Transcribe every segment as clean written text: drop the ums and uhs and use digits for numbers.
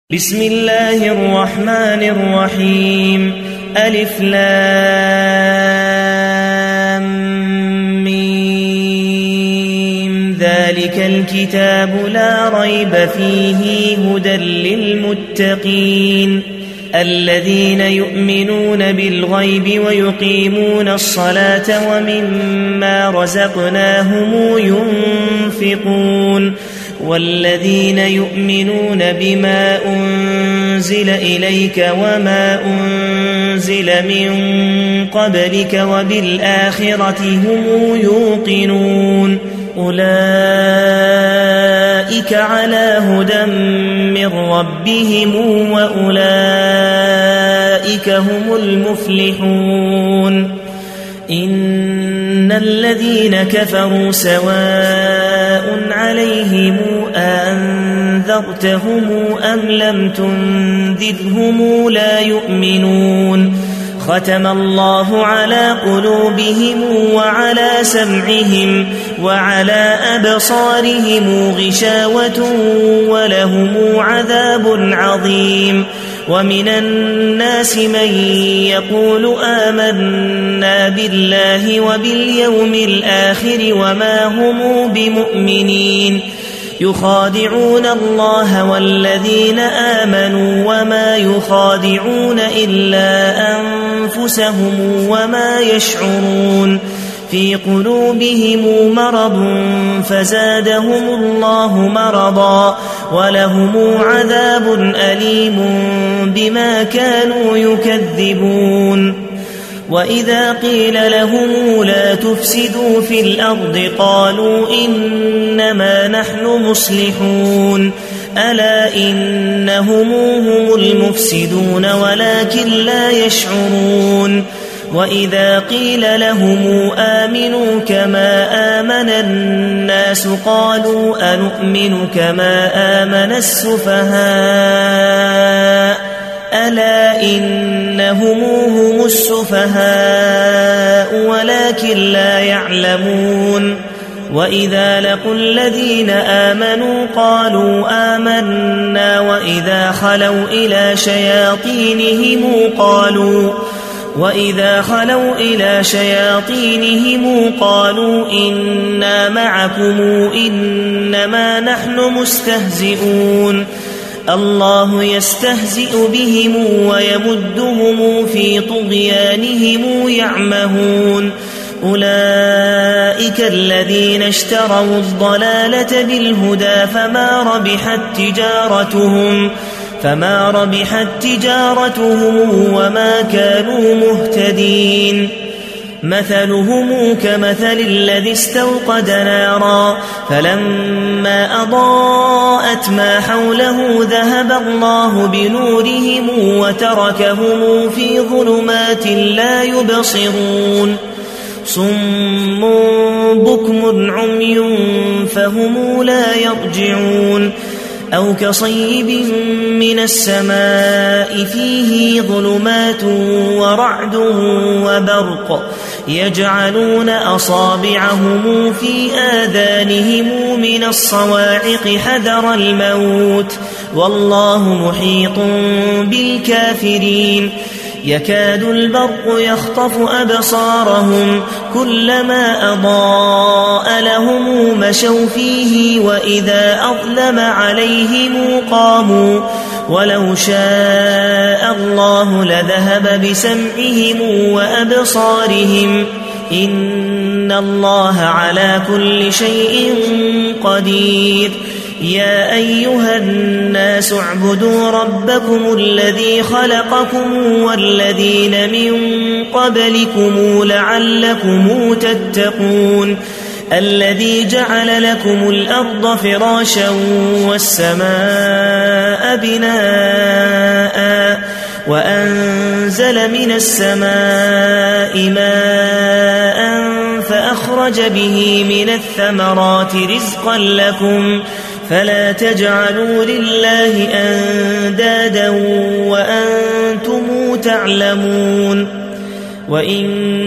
بسم الله الرحمن الرحيم ألف لام ميم ذلك الكتاب لا ريب فيه هدى للمتقين الذين يؤمنون بالغيب ويقيمون الصلاة ومما رزقناهم ينفقون والذين يؤمنون بما أنزل إليك وما أنزل من قبلك وبالآخرة هم يوقنون أولئك على هدى من ربهم وأولئك هم المفلحون إن الذين كفروا سواء عليهم أنذرتهم أم لم تنذرهم لا يؤمنون ختم الله على قلوبهم وعلى سمعهم وعلى أبصارهم غشاوة ولهم عذاب عظيم ومن الناس من يقول آمنا بالله وباليوم الآخر وما هم بمؤمنين يخادعون الله والذين آمنوا وما يخادعون إلا أنفسهم وما يشعرون في قلوبهم مرض فزادهم الله مرضا ولهم عذاب أليم بما كانوا يكذبون وإذا قيل لهم لا تفسدوا في الأرض قالوا إنما نحن مصلحون ألا إنهم هم المفسدون ولكن لا يشعرون وإذا قيل لهم آمنوا كما آمن الناس قالوا أنؤمن كما آمن السفهاء ألا إنهم هم السفهاء ولكن لا يعلمون وإذا لقوا الذين آمنوا قالوا آمنا وإذا خلوا إلى شياطينهم قالوا إنا معكم إنما نحن مستهزئون الله يستهزئ بهم ويمدهم في طغيانهم يعمهون أولئك الذين اشتروا الضلالة بالهدى فما ربحت تجارتهم وما كانوا مهتدين مثلهم كمثل الذي استوقد نارا فلما أضاءت ما حوله ذهب الله بنورهم وتركهم في ظلمات لا يبصرون صم بكم عمي فهم لا يرجعون أو كصيب من السماء فيه ظلمات ورعد وبرق يجعلون أصابعهم في آذانهم من الصواعق حذر الموت والله محيط بالكافرين يكاد البرق يخطف أبصارهم كلما أضاء لهم مشوا فيه وإذا أظلم عليهم قاموا ولو شاء الله لذهب بسمعهم وأبصارهم إن الله على كل شيء قدير يا أيها الناس اعبدوا ربكم الذي خلقكم والذين من قبلكم لعلكم تتقون الذي جعل لكم الأرض فراشا والسماء بناء وأنزل من السماء ماء فأخرج به من الثمرات رزقا لكم فلا تجعلوا لله أندادا وأنتم تعلمون وإن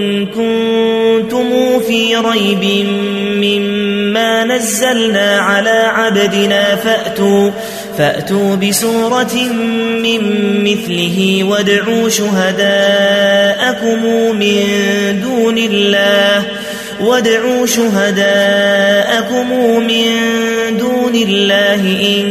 كنتم في ريب مما نزلنا على عبدنا فأتوا بسورة من مثله وادعوا شهداءكم من دون الله إن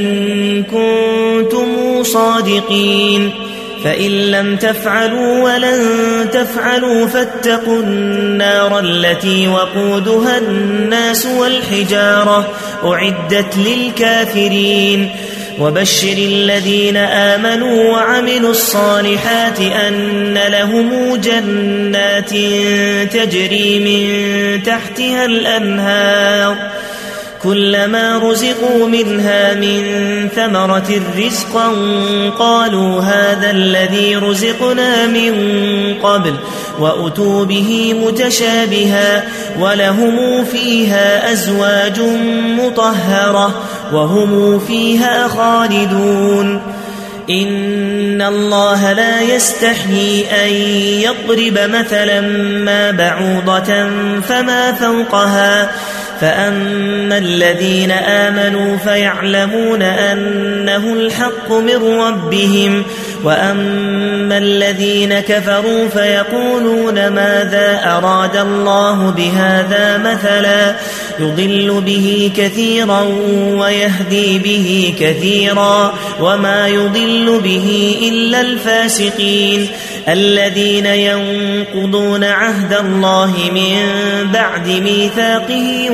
كنتم صادقين فإن لم تفعلوا ولن تفعلوا فاتقوا النار التي وقودها الناس والحجارة أعدت للكافرين وبشر الذين آمنوا وعملوا الصالحات أن لهم جنات تجري من تحتها الأنهار كلما رزقوا منها من ثمرة رزقا قالوا هذا الذي رزقنا من قبل وأتوا به متشابها ولهم فيها أزواج مطهرة وهم فيها خالدون إن الله لا يستحيي أن يضرب مثلا ما بعوضة فما فوقها فأما الذين آمنوا فيعلمون أنه الحق من ربهم وأما الذين كفروا فيقولون ماذا أراد الله بهذا مثلا يضل به كثيرا ويهدي به كثيرا وما يضل به إلا الفاسقين الذين ينقضون عهد الله من بعد ميثاقه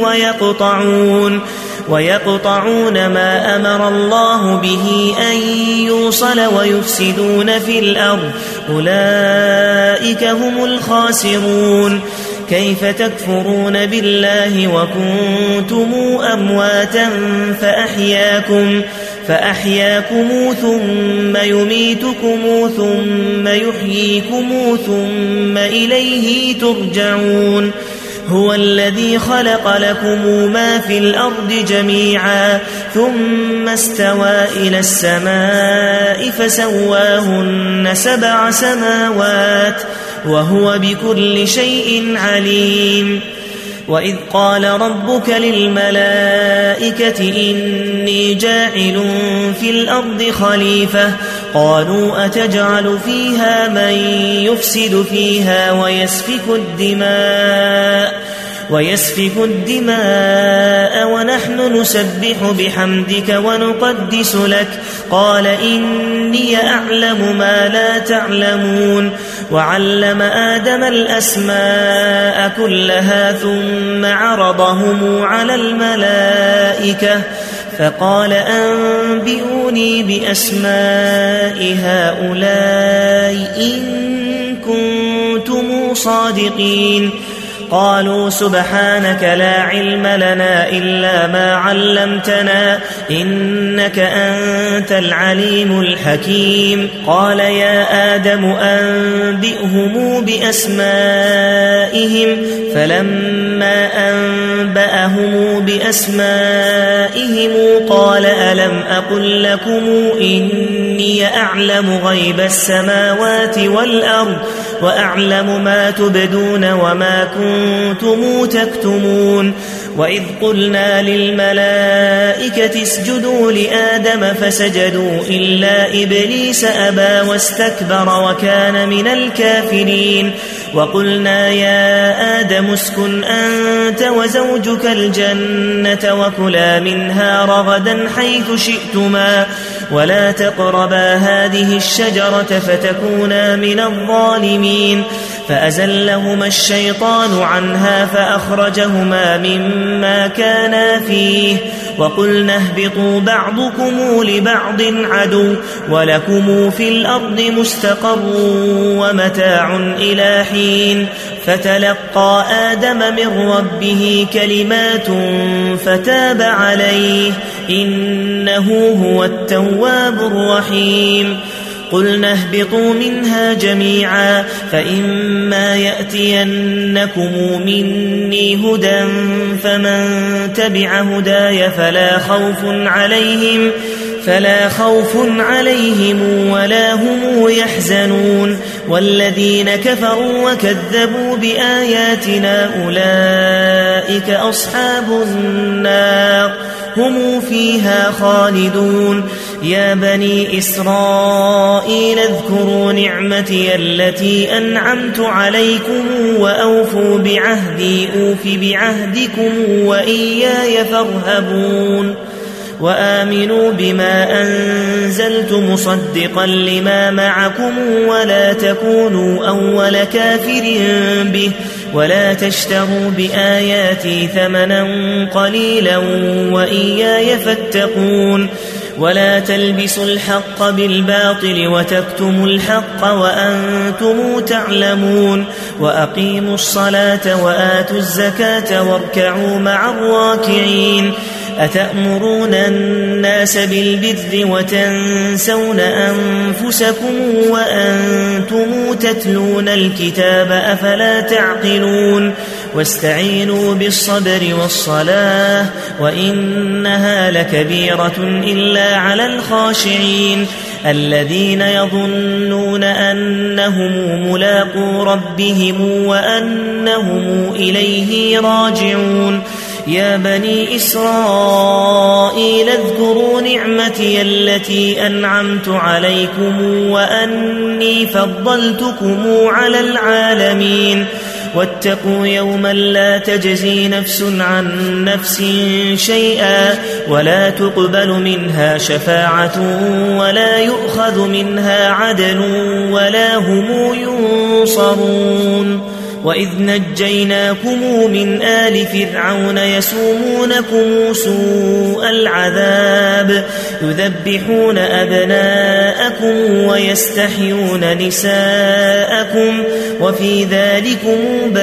ويقطعون ما أمر الله به أن يوصل ويفسدون في الأرض أولئك هم الخاسرون كيف تكفرون بالله وكنتم أمواتا فأحياكم ثم يميتكم ثم يحييكم ثم إليه ترجعون هو الذي خلق لكم ما في الأرض جميعا ثم استوى إلى السماء فسواهن 7 سماوات وهو بكل شيء عليم وإذ قال ربك للملائكة إني جاعل في الأرض خليفة قالوا أتجعل فيها من يفسد فيها ويسفك الدماء ونحن نسبح بحمدك ونقدس لك قال إني أعلم ما لا تعلمون وعلم آدم الأسماء كلها ثم عرضهم على الملائكة فقال أنبئوني بأسماء هؤلاء إن كنتم صادقين قالوا سبحانك لا علم لنا إلا ما علمتنا إنك أنت العليم الحكيم قال يا آدم أنبئهم بأسمائهم فلما أنبأهم بأسمائهم قال ألم أقل لكم إني أعلم غيب السماوات والأرض وأعلم ما تبدون وما كنتم تكتمون وإذ قلنا للملائكة اسجدوا لآدم فسجدوا إلا إبليس أبى واستكبر وكان من الكافرين وقلنا يا آدم اسكن أنت وزوجك الجنة وكلا منها رغدا حيث شئتما ولا تقربا هذه الشجرة فتكونا من الظالمين فأزلهما الشيطان عنها فأخرجهما مما كانا فيه وقلنا اهبطوا بعضكم لبعض عدو ولكم في الأرض مستقر ومتاع إلى حين فتلقى آدم من ربه كلمات فتاب عليه إنه هو التواب الرحيم قلنا اهبطوا منها جميعا فإما يأتينكم مني هدى فمن تبع هداي فلا خوف عليهم ولا هم يحزنون والذين كفروا وكذبوا بآياتنا أولئك أصحاب النار هم فيها خالدون يا بني إسرائيل اذكروا نعمتي التي أنعمت عليكم وأوفوا بعهدي أوف بعهدكم وإياي فارهبون وآمنوا بما أنزلت مصدقا لما معكم ولا تكونوا أول كافر به ولا تشتروا بآياتي ثمنا قليلا وإياي فاتقون ولا تلبسوا الحق بالباطل وتكتموا الحق وأنتم تعلمون وأقيموا الصلاة وآتوا الزكاة واركعوا مع الراكعين أتأمرون الناس بالبر وتنسون أنفسكم وأنتم تتلون الكتاب أفلا تعقلون واستعينوا بالصبر والصلاة وإنها لكبيرة إلا على الخاشعين الذين يظنون أنهم ملاقو ربهم وأنهم إليه راجعون يا بني إسرائيل اذكروا نعمتي التي أنعمت عليكم وأني فضلتكم على العالمين واتقوا يوما لا تجزي نفس عن نفس شيئا ولا تقبل منها شفاعة ولا يؤخذ منها عدل ولا هم ينصرون وإذ نجيناكم من آل فرعون يسومونكم سوء العذاب يذبحون أبناءكم ويستحيون نساءكم وفي ذلكم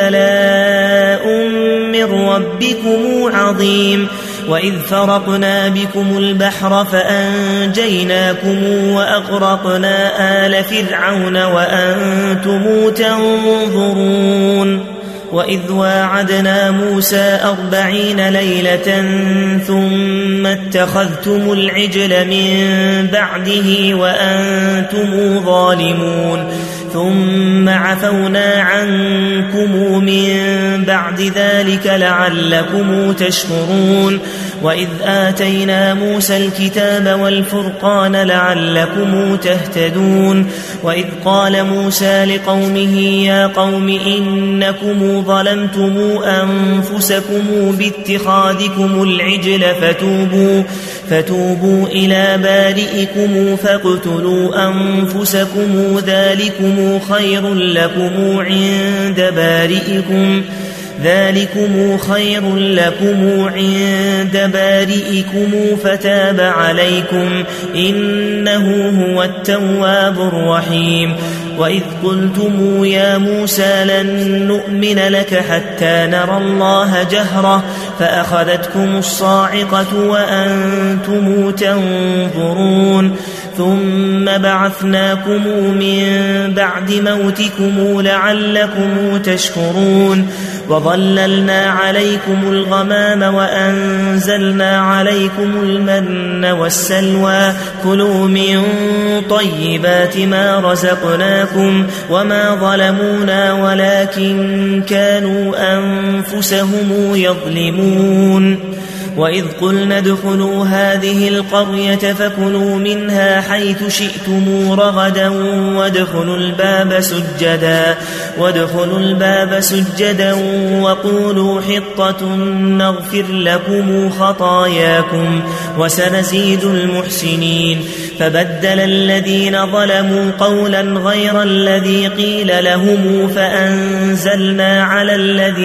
بلاء من ربكم عظيم وإذ فرقنا بكم البحر فأنجيناكم وأغرقنا آل فرعون وأنتم تنظرون وإذ واعدنا موسى 40 ليلة ثم اتخذتم العجل من بعده وأنتم ظالمون ثم عفونا عنكم من بعد ذلك لعلكم تشكرون وإذ آتينا موسى الكتاب والفرقان لعلكم تهتدون وإذ قال موسى لقومه يا قوم إنكم ظلمتم أنفسكم باتخاذكم العجل فتوبوا إلى بارئكم فاقتلوا أنفسكم ذلكم خير لكم عند بارئكم فتاب عليكم إنه هو التواب الرحيم وإذ قلتم يا موسى لن نؤمن لك حتى نرى الله جهرة فأخذتكم الصاعقة وأنتم تنظرون ثم بعثناكم من بعد موتكم لعلكم تشكرون وظللنا عليكم الغمام وأنزلنا عليكم المن والسلوى كلوا من طيبات ما رزقناكم وما ظلمونا ولكن كانوا أنفسهم يظلمون وإذ قلنا ادخلوا هذه القرية فكلوا منها حيث شئتم رغدا وادخلوا الباب سجدا وقولوا حطة نغفر لكم خطاياكم وسنزيد المحسنين فبدل الذين ظلموا قولا غير الذي قيل لهم فأنزلنا على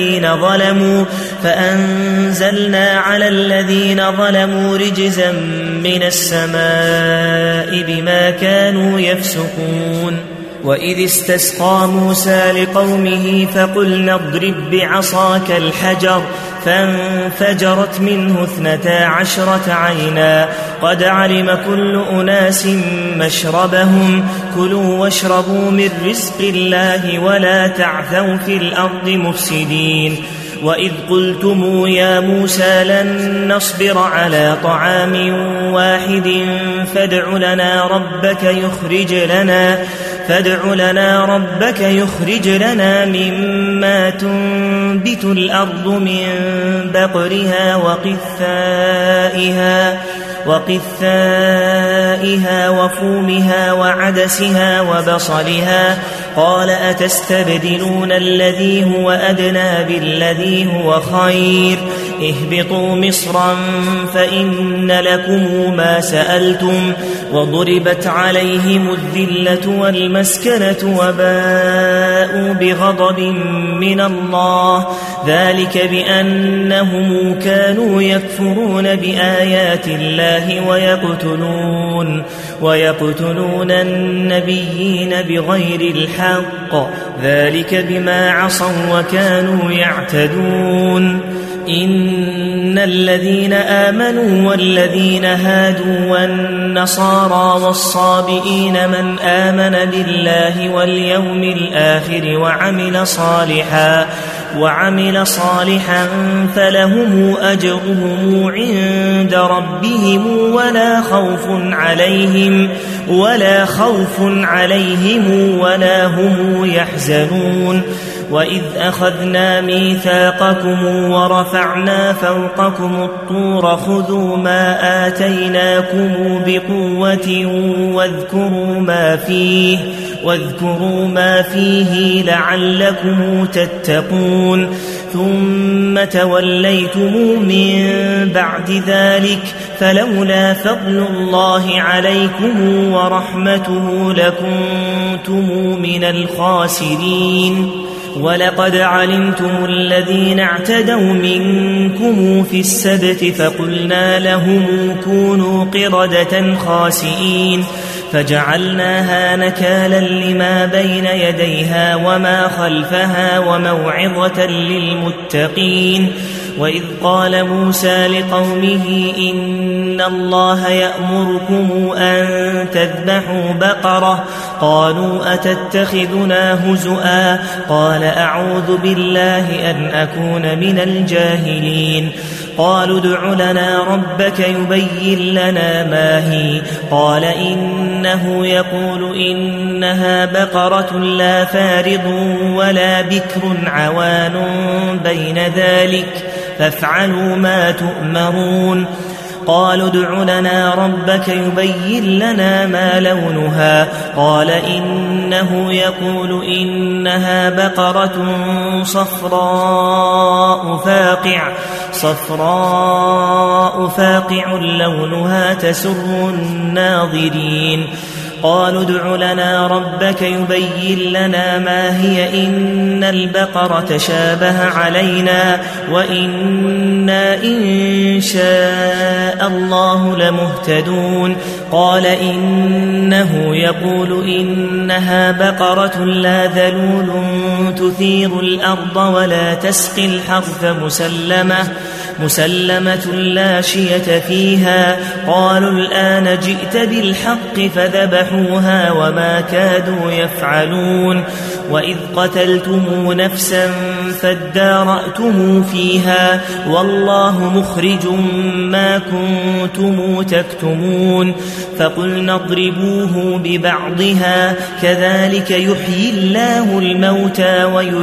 الذين ظلموا رجزا من السماء بما كانوا يفسقون وإذ استسقى موسى لقومه فقلنا اضرب بعصاك الحجر فانفجرت منه 12 عينا قد علم كل أناس مشربهم كلوا واشربوا من رزق الله ولا تعثوا في الأرض مفسدين وإذ قلتم يا موسى لن نصبر على طعام واحد فادع لنا ربك يخرج لنا مما تنبت الأرض من بقرها وقثائها وفومها وعدسها وبصلها قال أتستبدلون الذي هو أدنى بالذي هو خير اهبطوا مصرا فإن لكم ما سألتم وضربت عليهم الذلة والمسكنة وباءوا بغضب من الله ذلك بأنهم كانوا يكفرون بآيات الله ويقتلون النبيين بغير الحق ذلك بما عصوا وكانوا يعتدون إن الذين آمنوا والذين هادوا والنصارى والصابئين من آمن بالله واليوم الآخر وعمل صالحا فلهم أجرهم عند ربهم ولا خوف عليهم ولا هم يحزنون وإذ أخذنا ميثاقكم ورفعنا فوقكم الطور خذوا ما آتيناكم بقوة واذكروا ما فيه لعلكم تتقون ثم توليتم من بعد ذلك فلولا فضل الله عليكم ورحمته لكنتم من الخاسرين ولقد علمتم الذين اعتدوا منكم في السبت فقلنا لهم كونوا قردة خاسئين فجعلناها نكالا لما بين يديها وما خلفها وموعظة للمتقين وإذ قال موسى لقومه إن الله يأمركم أن تذبحوا بقرة قالوا أتتخذنا هزؤا قال أعوذ بالله أن أكون من الجاهلين قالوا ادع لنا ربك يبين لنا ما هي قال إنه يقول إنها بقرة لا فارض ولا بكر عوان بين ذلك فافعلوا ما تؤمرون قالوا ادع لنا ربك يبين لنا ما لونها قال إنه يقول إنها بقرة صفراء فاقع لونها تسر الناظرين قالوا ادع لنا ربك يبين لنا ما هي إن البقرة شابه علينا وإنا إن شاء الله لمهتدون قال إنه يقول إنها بقرة لا ذلول تثير الأرض ولا تسقي الحرث مسلمة لا شية فيها قالوا الآن جئت بالحق فذبحوها وما كادوا يفعلون وإذ قتلتم نفسا فادارأتم فيها والله مخرج ما كنتم تكتمون فقلنا اضربوه ببعضها كذلك يحيي الله الموتى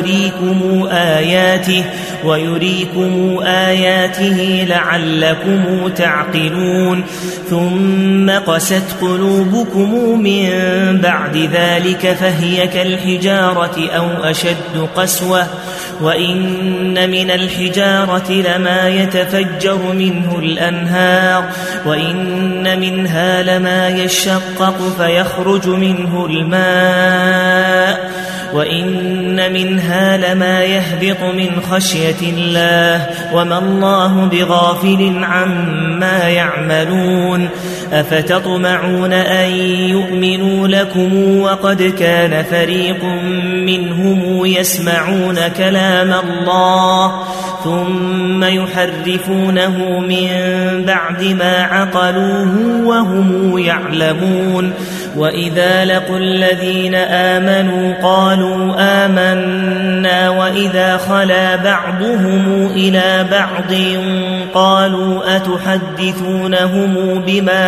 ويريكم آياته لعلكم تعقلون ثم قست قلوبكم من بعد ذلك فهي كالحجارة أو أشد قسوة وإن من الحجارة لما يتفجر منه الأنهار وإن منها لما يشقق فيخرج منه الماء وإن منها لما يهبط من خشية الله وما الله بغافل عما يعملون أفتطمعون أن يؤمنوا لكم وقد كان فريق منهم يسمعون كلام الله ثم يحرفونه من بعد ما عقلوه وهم يعلمون وإذا لقوا الذين آمنوا قالوا آمنا وإذا خلا بعضهم إلى بعض قالوا أتحدثونهم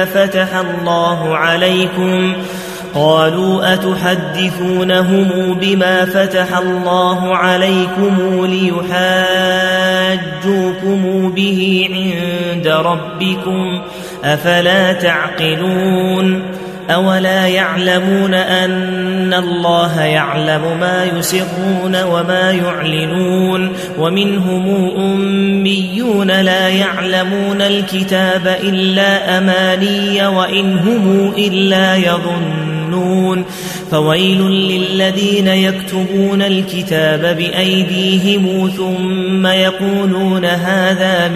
بما فتح الله عليكم ليحاجوكم به عند ربكم أفلا تعقلون أولا يعلمون أن الله يعلم ما يسرون وما يعلنون ومنهم أميون لا يعلمون الكتاب إلا أماني وإن هم إلا يظنون فويل للذين يكتبون الكتاب بأيديهم ثم يقولون هذا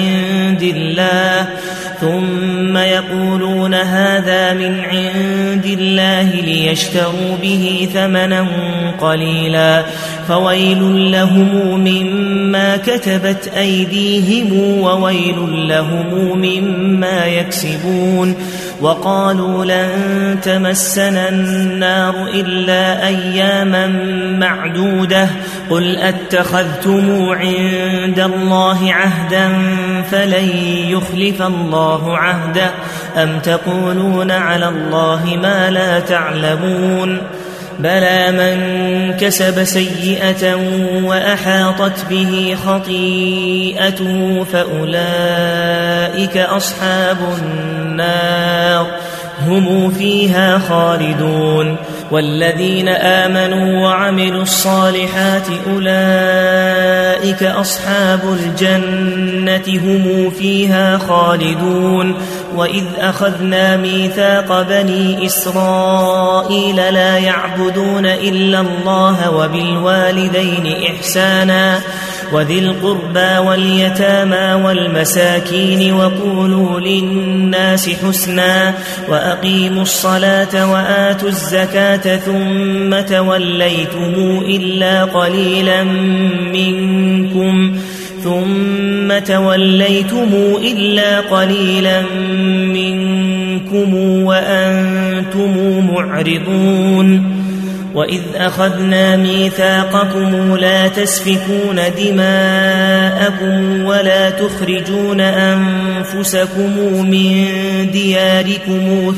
من عند الله ليشتروا به ثمنا قليلا فويل لهم مما كتبت أيديهم وويل لهم مما يكسبون وقالوا لن تمسنا النار إلا أياما معدودة قل أتخذتم عند الله عهدا فلن يخلف الله عهده أم تقولون على الله ما لا تعلمون بلى من كسب سيئة وأحاطت به خطيئته فأولئك أصحاب النار هم فيها خالدون والذين آمنوا وعملوا الصالحات أولئك أصحاب الجنة هم فيها خالدون وإذ أخذنا ميثاق بني إسرائيل لا يعبدون إلا الله وبالوالدين إحسانا وذي القربى واليتامى والمساكين وقولوا للناس حسنا وأقيموا الصلاة وآتوا الزكاة ثم توليتم إلا قليلا منكم وأنتم معرضون وإذ أخذنا ميثاقكم لا تسفكون دماءكم ولا تخرجون أنفسكم من دياركم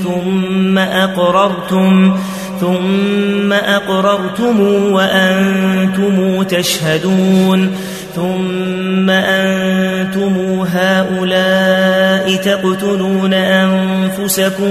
ثم أقررتم وأنتم تشهدون ثم أنتم هؤلاء تقتلون أنفسكم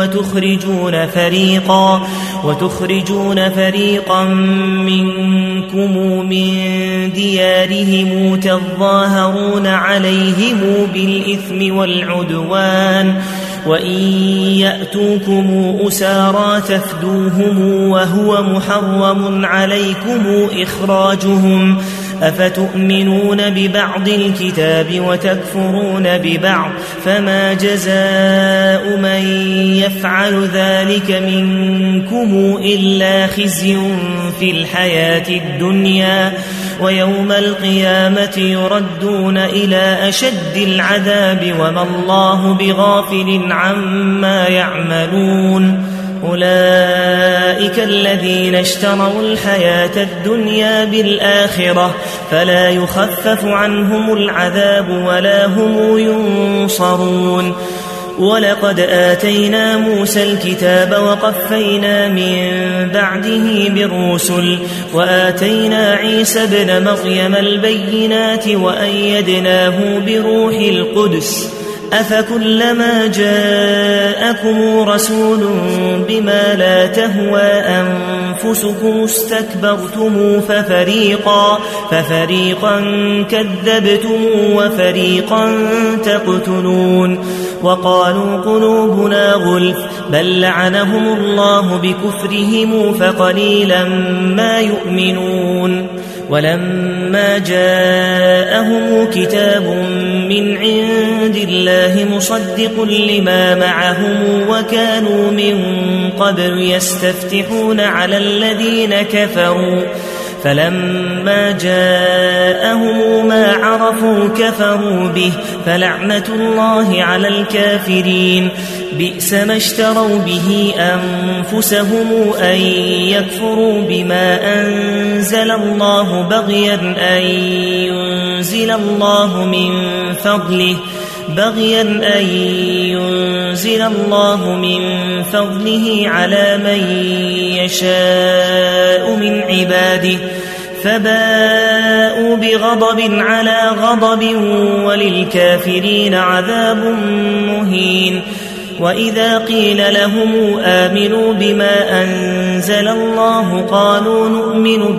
وتخرجون فريقا منكم من ديارهم تظاهرون عليهم بالإثم والعدوان وإن يأتوكم أسارى تفدوهم وهو محرم عليكم إخراجهم أفتؤمنون ببعض الكتاب وتكفرون ببعض فما جزاء من يفعل ذلك منكم إلا خزي في الحياة الدنيا ويوم القيامة يردون إلى أشد العذاب وما الله بغافل عما يعملون أولئك الذين اشتروا الحياة الدنيا بالآخرة فلا يخفف عنهم العذاب ولا هم ينصرون ولقد آتينا موسى الكتاب وقفينا من بعده بالرسل وآتينا عيسى ابن مريم البينات وأيدناه بروح القدس أفكلما جاءكم رسول بما لا تهوى أنفسكم استكبرتم ففريقا كذبتم وفريقا تقتلون وقالوا قلوبنا غلف بل لعنهم الله بكفرهم فقليلا ما يؤمنون ولما جاءهم كتاب من عند الله مصدق لما معهم وكانوا من قبل يستفتحون على الذين كفروا فلما جاءهم ما عرفوا كفروا به فلعنة الله على الكافرين بئس ما اشتروا به أنفسهم أن يكفروا بما أنزل الله بغيا أن ينزل الله من فضله على من يشاء من عباده فباءوا بغضب على غضب وللكافرين عذاب مهين وإذا قيل لهم آمنوا بما أنزل الله قالوا نؤمن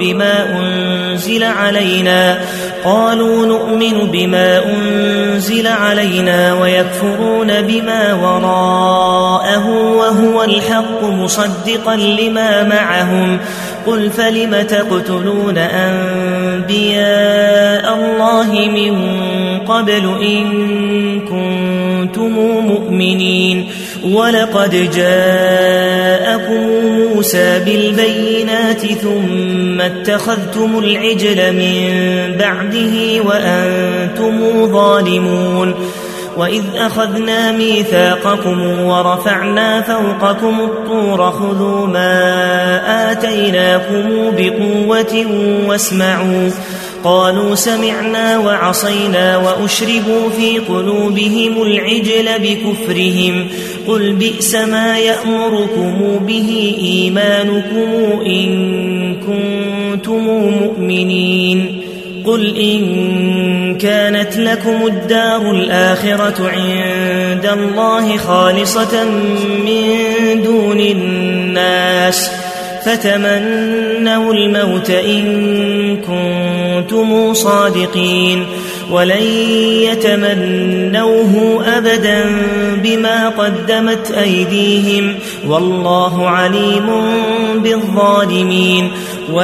بما أنزل علينا ويكفرون بما وراءه وهو الحق مصدقا لما معهم قل فلم تقتلون أنبياء الله من قبل إن كنتم مؤمنين ولقد جاءكم موسى بالبينات ثم اتخذتم العجل من بعده وأنتم ظالمون وإذ أخذنا ميثاقكم ورفعنا فوقكم الطور خذوا ما آتيناكم بقوة واسمعوا قالوا سمعنا وعصينا وأشربوا في قلوبهم العجل بكفرهم قل بئس ما يأمركم به إيمانكم إن كنتم مؤمنين قل إن كانت لكم الدار الآخرة عند الله خالصة من دون الناس فتمنوا الموت إن كنتم صادقين ولن يتمنوه أبدا بما قدمت أيديهم والله عليم بالظالمين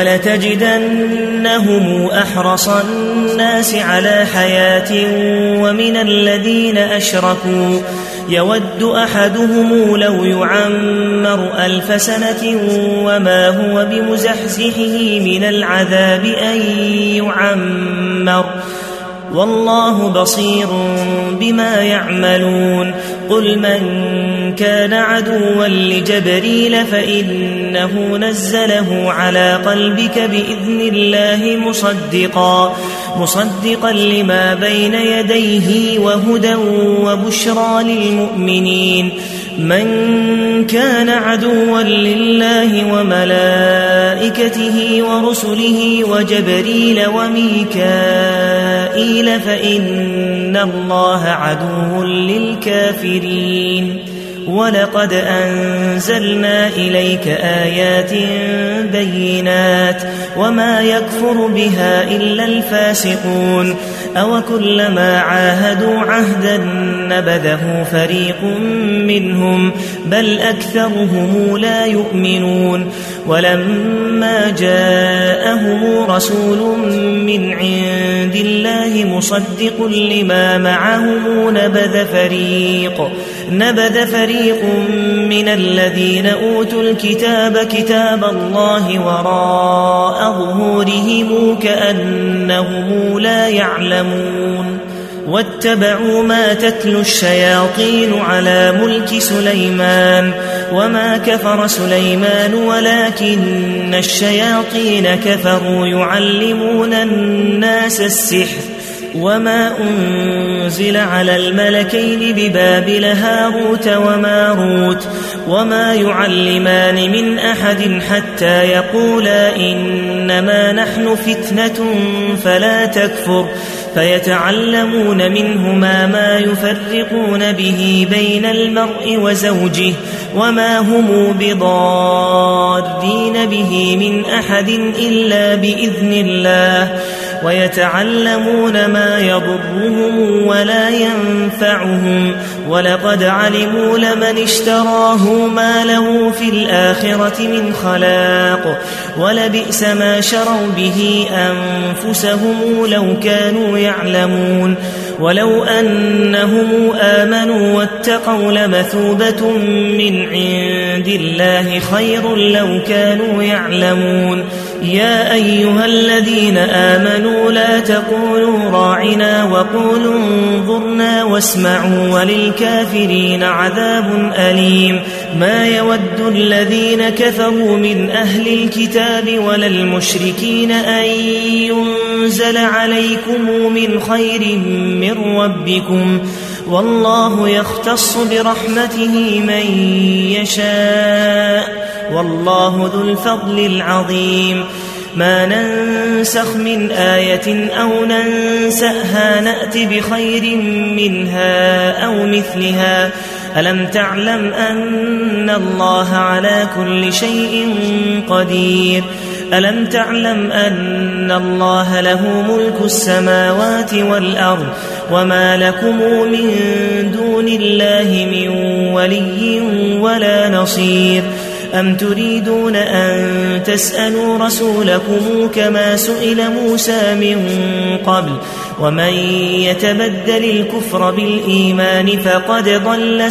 ولتجدنهم أحرص الناس على حياة ومن الذين أشركوا يود أحدهم لو يعمر 1000 سنة وما هو بمزحزحه من العذاب أن يعمر والله بصير بما يعملون قل من كان عدوا لجبريل فإنه نزله على قلبك بإذن الله مصدقا لما بين يديه وهدى وبشرى للمؤمنين من كان عدوا لله وملائكته ورسله وجبريل وميكائيل فإن الله عدو للكافرين ولقد أنزلنا إليك آيات بينات وما يكفر بها إلا الفاسقون أوكلما عاهدوا عهدا نبذه فريق منهم بل أكثرهم لا يؤمنون ولما جاءهم رسول من عند الله مصدق لما معهم نبذ فريق من الذين أوتوا الكتاب كتاب الله وراء ظهورهم كأنهم لا يعلمون واتبعوا ما تتلو الشياطين على ملك سليمان وما كفر سليمان ولكن الشياطين كفروا يعلمون الناس السحر وما أنزل على الملكين ببابل هاروت وماروت وما يعلمان من أحد حتى يقولا إنما نحن فتنة فلا تكفر فيتعلمون منهما ما يفرقون به بين المرء وزوجه وما هم بضارين به من أحد إلا بإذن الله ويتعلمون ما يضرهم ولا ينفعهم ولقد علموا لمن اشتراه ما له في الآخرة من خلاق ولبئس ما شروا به أنفسهم لو كانوا يعلمون ولو أنهم آمنوا واتقوا لمثوبة من عند الله خير لو كانوا يعلمون يا أيها الذين آمنوا لا تقولوا راعنا وقولوا انظرنا واسمعوا وللكافرين عذاب أليم ما يود الذين كفروا من أهل الكتاب ولا المشركين أن ينزل عليكم من خير من ربكم والله يختص برحمته من يشاء والله ذو الفضل العظيم ما ننسخ من آية أو ننسأها نأت بخير منها أو مثلها ألم تعلم أن الله على كل شيء قدير ألم تعلم أن الله له ملك السماوات والأرض وما لكم من دون الله من ولي ولا نصير أم تريدون أن تسألوا رسولكم كما سئل موسى من قبل ومن يتبدل الكفر بالإيمان فقد ضل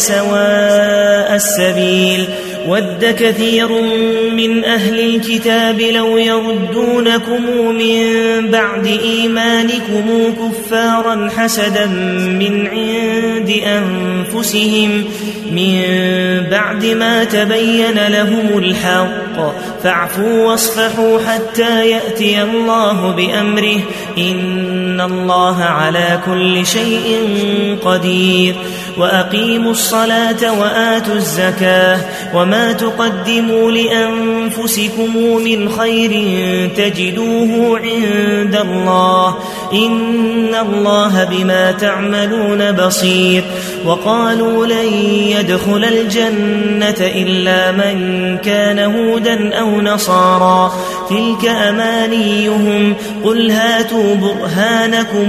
سواء السبيل ود كثير من أهل الكتاب لو يردونكم من بعد إيمانكم كفارا حسدا من عند أنفسهم من بعد ما تبين لهم الحق فاعفوا واصفحوا حتى يأتي الله بأمره إن الله على كل شيء قدير وأقيموا الصلاة وآتوا الزكاة وما تقدموا لأنفسكم من خير تجدوه عند الله إن الله بما تعملون بصير وقالوا لن يدخل الجنة إلا من كان هودا أو نصارى تلك أمانيهم قل هاتوا برهانكم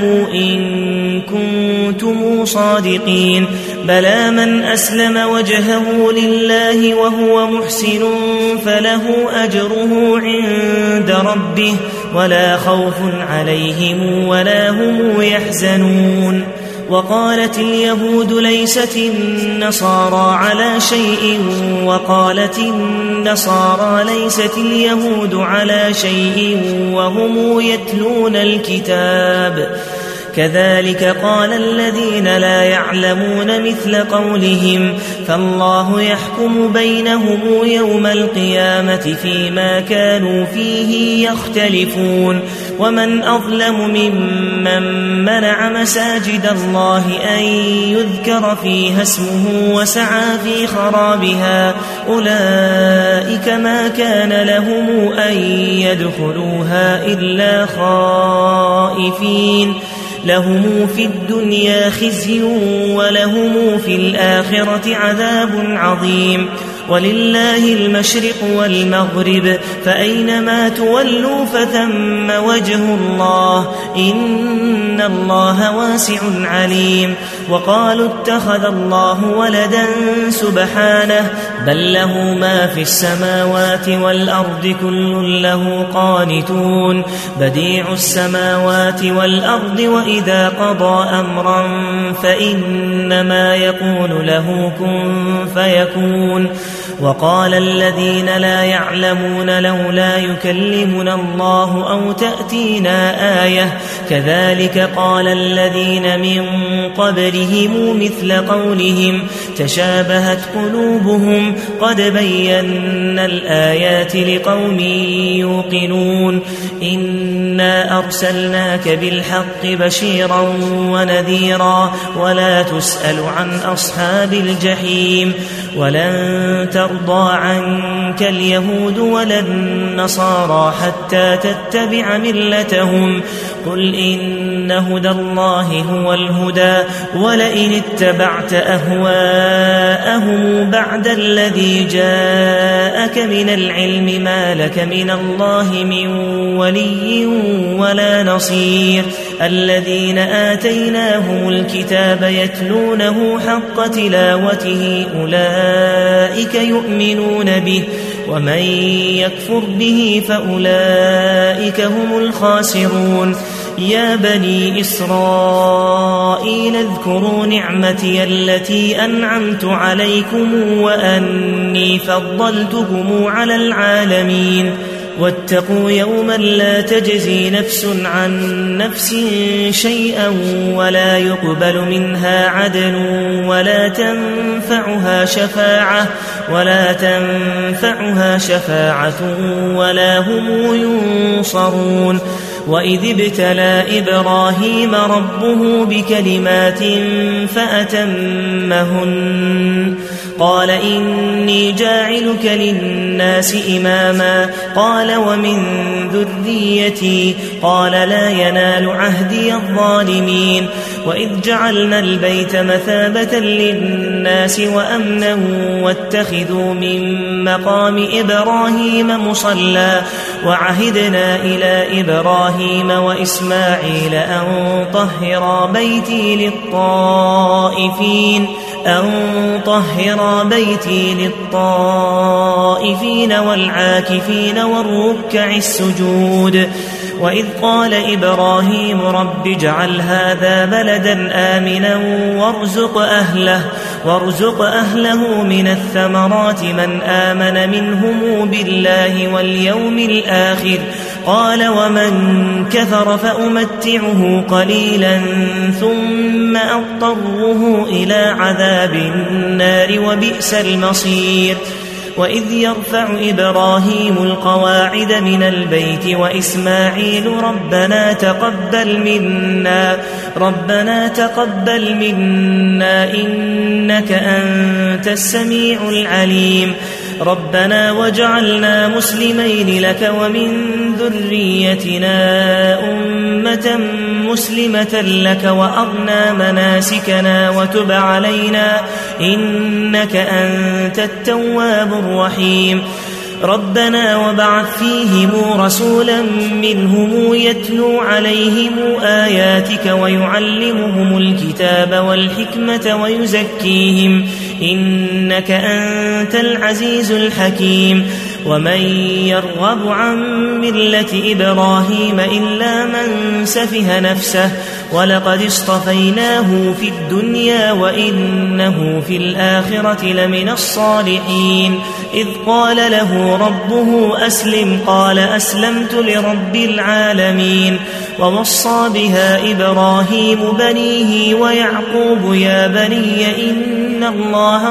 إن كنتم صادقين بلى من أسلم وجهه لله وهو محسن فله أجره عند ربه ولا خوف عليهم ولا هم يحزنون وقالت اليهود ليست النصارى على شيء وقالت النصارى ليست اليهود على شيء وهم يتلون الكتاب كذلك قال الذين لا يعلمون مثل قولهم فالله يحكم بينهم يوم القيامة فيما كانوا فيه يختلفون ومن أظلم ممن منع مساجد الله أن يذكر فيها اسمه وسعى في خرابها أولئك ما كان لهم أن يدخلوها إلا خائفين لهم في الدنيا خزي ولهم في الآخرة عذاب عظيم ولله المشرق والمغرب فأينما تولوا فثم وجه الله إن الله واسع عليم وقالوا اتخذ الله ولدا سبحانه بل له ما في السماوات والأرض كل له قانتون بديع السماوات والأرض وإذا قضى أمرا فإنما يقول له كن فيكون وقال الذين لا يعلمون لولا يكلمنا الله أو تأتينا آية كذلك قال الذين من قبلهم مثل قولهم تشابهت قلوبهم قد بينا الآيات لقوم يوقنون إنا أرسلناك بالحق بشيرا ونذيرا ولا تسأل عن أصحاب الجحيم ولن ترضى عنك اليهود ولا النصارى حتى تتبع ملتهم قل إن هدى الله هو الهدى ولئن اتبعت أهواءهم بعد الذي جاءك من العلم ما لك من الله من ولي ولا نصير الذين آتيناهم الكتاب يتلونه حق تلاوته أولئك يؤمنون به ومن يكفر به فأولئك هم الخاسرون يا بني إسرائيل اذكروا نعمتي التي أنعمت عليكم وأني فضلتكم على العالمين واتقوا يوما لا تجزي نفس عن نفس شيئا ولا يقبل منها عدل ولا تنفعها شفاعة ولا هم ينصرون وإذ ابتلى إبراهيم ربه بكلمات فأتمهن قال إني جاعلك للناس إماما قال ومن ذريتي قال لا ينال عهدي الظالمين وإذ جعلنا البيت مثابة للناس وأمنا واتخذوا من مقام إبراهيم مصلى وعهدنا إلى إبراهيم وإسماعيل أن طهرا بيتي للطائفين والعاكفين والركع السجود وإذ قال إبراهيم رب اجعل هذا بلدا آمنا وارزق أهله من الثمرات من آمن منهم بالله واليوم الآخر قال ومن كفر فأمتعه قليلا ثم أضطره إلى عذاب النار وبئس المصير وإذ يرفع إبراهيم القواعد من البيت وإسماعيل ربنا تقبل منا إنك أنت السميع العليم ربنا واجعلنا مسلمين لك ومن ذريتنا أمة مسلمة لك وأرنا مناسكنا وتب علينا إنك أنت التواب الرحيم ربنا وابعث فيهم رسولا منهم يتلو عليهم آياتك ويعلمهم الكتاب والحكمة ويزكيهم إنك أنت العزيز الحكيم ومن يرغب عن ملة إبراهيم إلا من سفه نفسه ولقد اصطفيناه في الدنيا وإنه في الآخرة لمن الصالحين إذ قال له ربه أسلم قال أسلمت لرب العالمين ووصى بها إبراهيم بنيه ويعقوب يا بني إن الله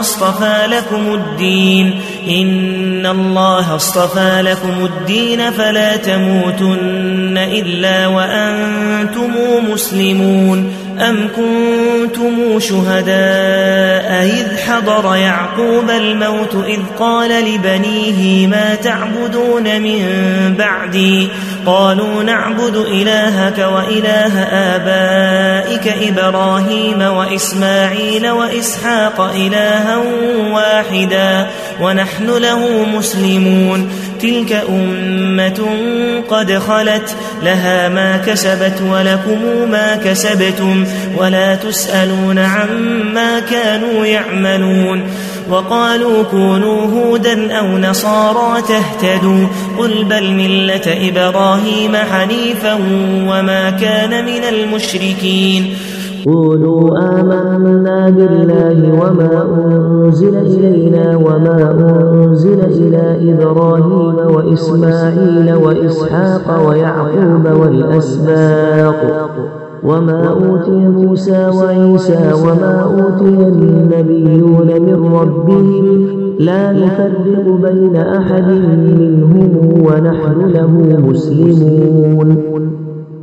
اصطفى لكم الدين فلا تموتن إلا وأنتم مسلمون أم كنتم شهداء إذ حضر يعقوب الموت إذ قال لبنيه ما تعبدون من بعدي قالوا نعبد إلهك وإله آبائك إبراهيم وإسماعيل وإسحاق إلها واحدا ونحن له مسلمون تلك أمة قد خلت لها ما كسبت ولكم ما كسبتم ولا تسألون عما كانوا يعملون وقالوا كونوا هودا أو نصارى تهتدوا قل بل ملة إبراهيم حنيفا وما كان من المشركين قولوا آمنا بالله وما أنزل إلينا وما أنزل إلى إبراهيم وإسماعيل وإسحاق ويعقوب والأسباط وما أوتي موسى وعيسى وما أوتي النبيون من ربهم لا نفرق بين أحد منهم ونحن له مسلمون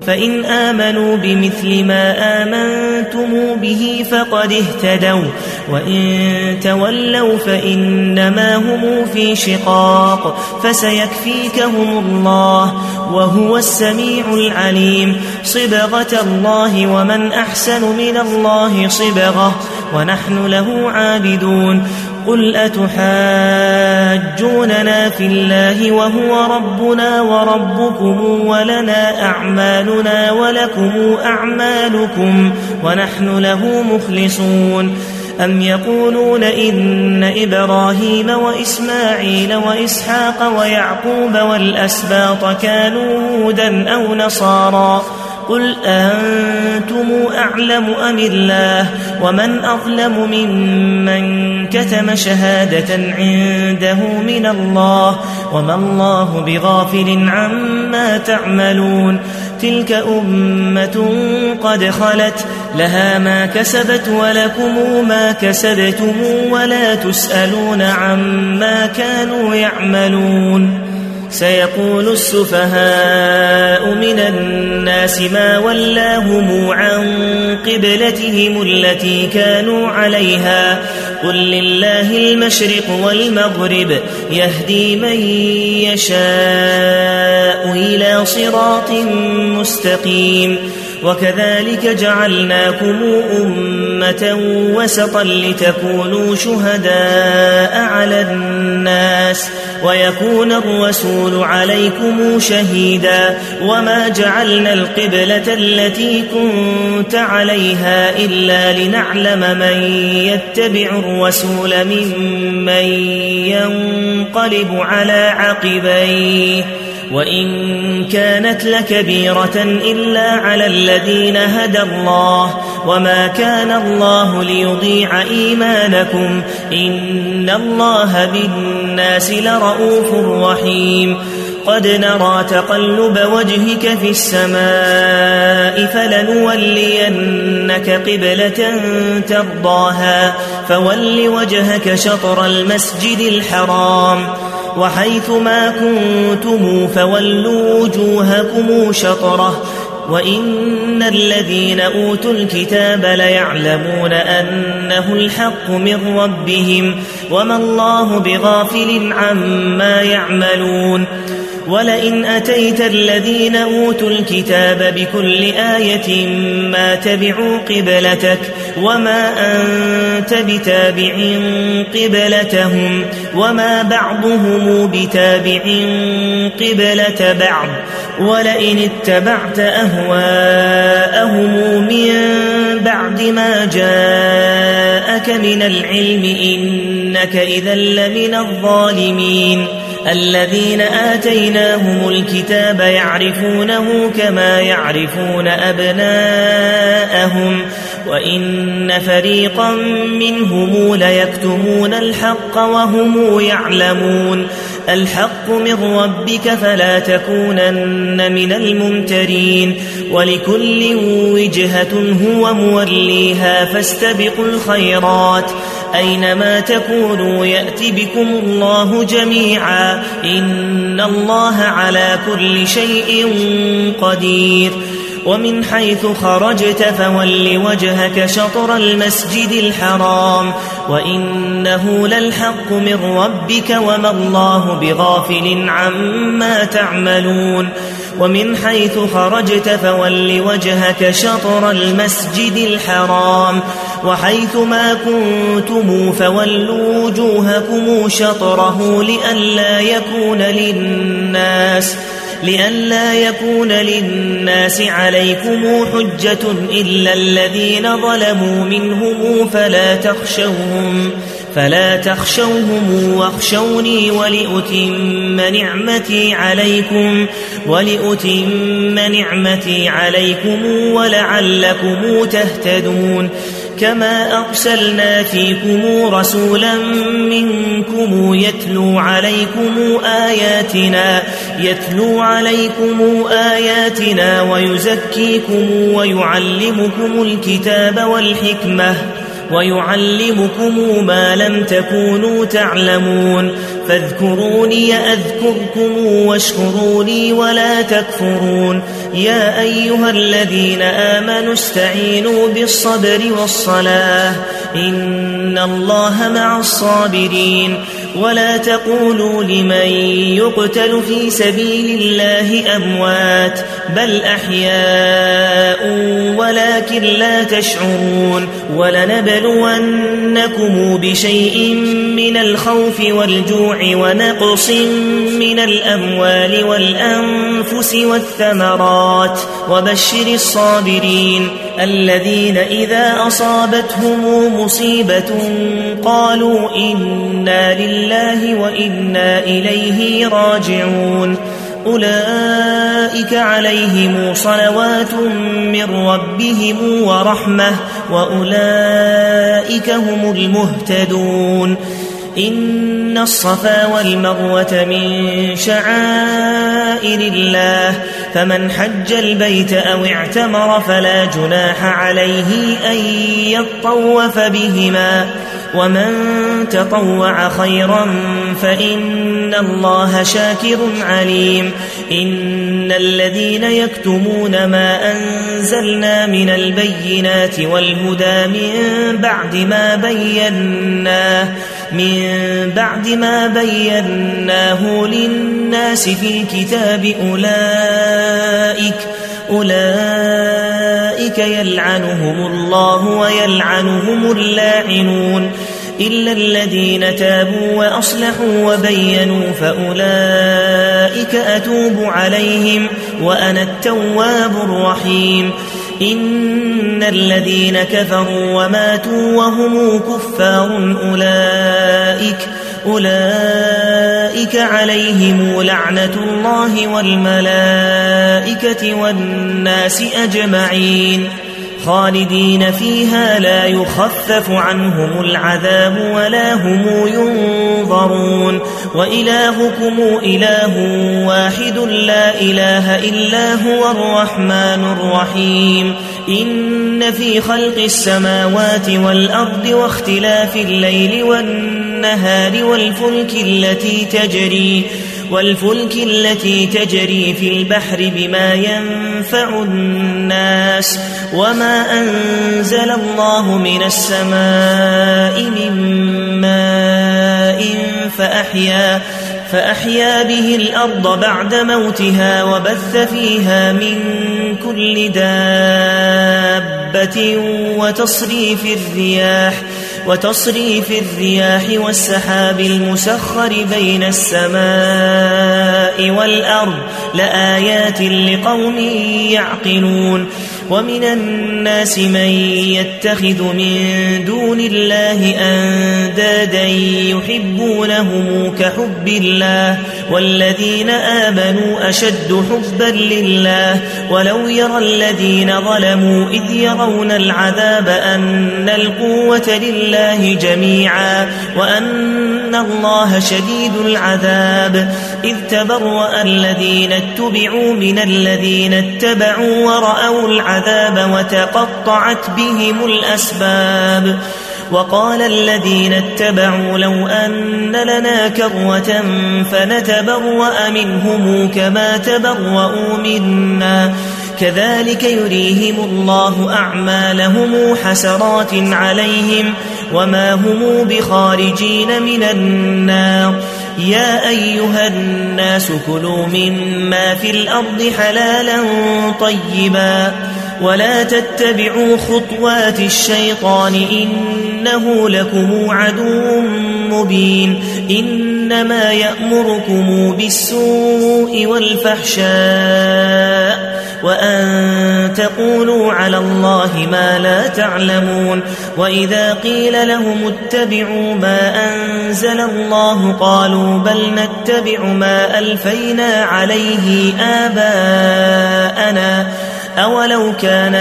فإن آمنوا بمثل ما آمنتم به فقد اهتدوا وإن تولوا فإنما هم في شقاق فسيكفيكهم الله وهو السميع العليم صبغة الله ومن أحسن من الله صبغة ونحن له عابدون قل أتحاجوننا في الله وهو ربنا وربكم ولنا أعمالنا ولكم أعمالكم ونحن له مخلصون أم يقولون إن إبراهيم وإسماعيل وإسحاق ويعقوب والأسباط كانوا هودا أو نصارى قل أنتم أعلم أم الله ومن أظلم ممن كتم شهادة عنده من الله وما الله بغافل عما تعملون تلك أمة قد خلت لها ما كسبت ولكم ما كسبتم ولا تسألون عما كانوا يعملون سيقول السفهاء من الناس ما ولاهم عن قبلتهم التي كانوا عليها قل لله المشرق والمغرب يهدي من يشاء إلى صراط مستقيم وكذلك جعلناكم أمة وسطا لتكونوا شهداء على الناس ويكون الرسول عليكم شهيدا وما جعلنا القبلة التي كنت عليها إلا لنعلم من يتبع الرسول ممن ينقلب على عقبيه وإن كانت لكبيرة إلا على الذين هدى الله وما كان الله ليضيع إيمانكم إن الله بالناس لرؤوف رحيم قد نرى تقلب وجهك في السماء فلنولينك قبلة ترضاها فول وجهك شطر المسجد الحرام وحيث ما كنتم فولوا وجوهكم شطره وإن الذين أوتوا الكتاب ليعلمون أنه الحق من ربهم وما الله بغافل عما يعملون ولئن أتيت الذين أوتوا الكتاب بكل آية ما تبعوا قبلتك وما أنت بتابع قبلتهم وما بعضهم بتابع قبلة بعض ولئن اتبعت أهواءهم من بعد ما جاءك من العلم إنك إذا لمن الظالمين الذين آتيناهم الكتاب يعرفونه كما يعرفون أبناءهم وإن فريقا منهم ليكتمون الحق وهم يعلمون الحق من ربك فلا تكونن من الممترين ولكل وجهة هو موليها فاستبقوا الخيرات أينما تكونوا يأت بكم الله جميعا إن الله على كل شيء قدير ومن حيث خرجت فول وجهك شطر المسجد الحرام وإنه للحق من ربك وما الله بغافل عما تعملون ومن حيث خرجت فول وجهك شطر المسجد الحرام وحيث ما كنتم فولوا وجوهكم شطره لئلا يكون للناس عليكم حجة إلا الذين ظلموا منهم فلا تخشوهم واخشوني ولأتم نعمتي عليكم ولعلكم تهتدون كما أرسلنا فيكم رسولا منكم يتلو عليكم آياتنا ويزكيكم ويعلمكم الكتاب والحكمة ويعلمكم ما لم تكونوا تعلمون فاذكروني أذكركم واشكروا لي ولا تكفرون. يا أيها الذين آمنوا استعينوا بالصبر والصلاة إن الله مع الصابرين. ولا تقولوا لمن يقتل في سبيل الله أموات بل أحياء ولكن لا تشعرون. ولنبلونكم بشيء من الخوف والجوع ونقص من الأموال والأنفس والثمرات وبشر الصابرين الذين إذا أصابتهم مصيبة قالوا إنا لله وإنا إليه راجعون. أولئك عليهم صلوات من ربهم ورحمة وأولئك هم المهتدون. إن الصفا والمروة من شعائر الله فمن حج البيت أو اعتمر فلا جناح عليه أن يطوف بهما ومن تطوع خيرا فإن الله شاكر عليم. إن الذين يكتمون ما أنزلنا من البينات والهدى من بعد ما بيناه للناس في الكتاب أولئك يلعنهم الله ويلعنهم اللاعنون إلا الذين تابوا وأصلحوا وبينوا فأولئك أتوب عليهم وأنا التواب الرحيم. إن الذين كفروا وماتوا وهم كفار أولئك عليهم لعنة الله والملائكة والناس أجمعين خالدين فيها لا يخفف عنهم العذاب ولا هم ينظرون. وإلهكم إله واحد لا إله إلا هو الرحمن الرحيم. إن في خلق السماوات والأرض واختلاف الليل والنهار والفلك التي تجري في البحر بما ينفع الناس وما أنزل الله من السماء من ماء فأحيا به الأرض بعد موتها وبث فيها من كل دابة وتصريف الرياح والسحاب المسخر بين السماء والأرض لآيات لقوم يعقلون. ومن الناس من يتخذ من دون الله أندادا يحبونهم كحب الله والذين آمنوا أشد حبا لله. ولو يرى الذين ظلموا إذ يرون العذاب أن القوة لله جميعا وأن الله شديد العذاب إذ تبرأ الذين اتبعوا من الذين اتبعوا ورأوا العذاب وتقطعت بهم الأسباب. وقال الذين اتبعوا لو أن لنا كرة فنتبرأ منهم كما تبرؤوا منا كذلك يريهم الله أعمالهم حسرات عليهم وما هم بخارجين من النار. يا أيها الناس كلوا مما في الأرض حلالا طيبا ولا تتبعوا خطوات الشيطان إنه لكم عدو مبين. إنما يأمركم بالسوء والفحشاء وأن تقولوا على الله ما لا تعلمون. وإذا قيل لهم اتبعوا ما أنزل الله قالوا بل نتبع ما ألفينا عليه آباءنا أولو كان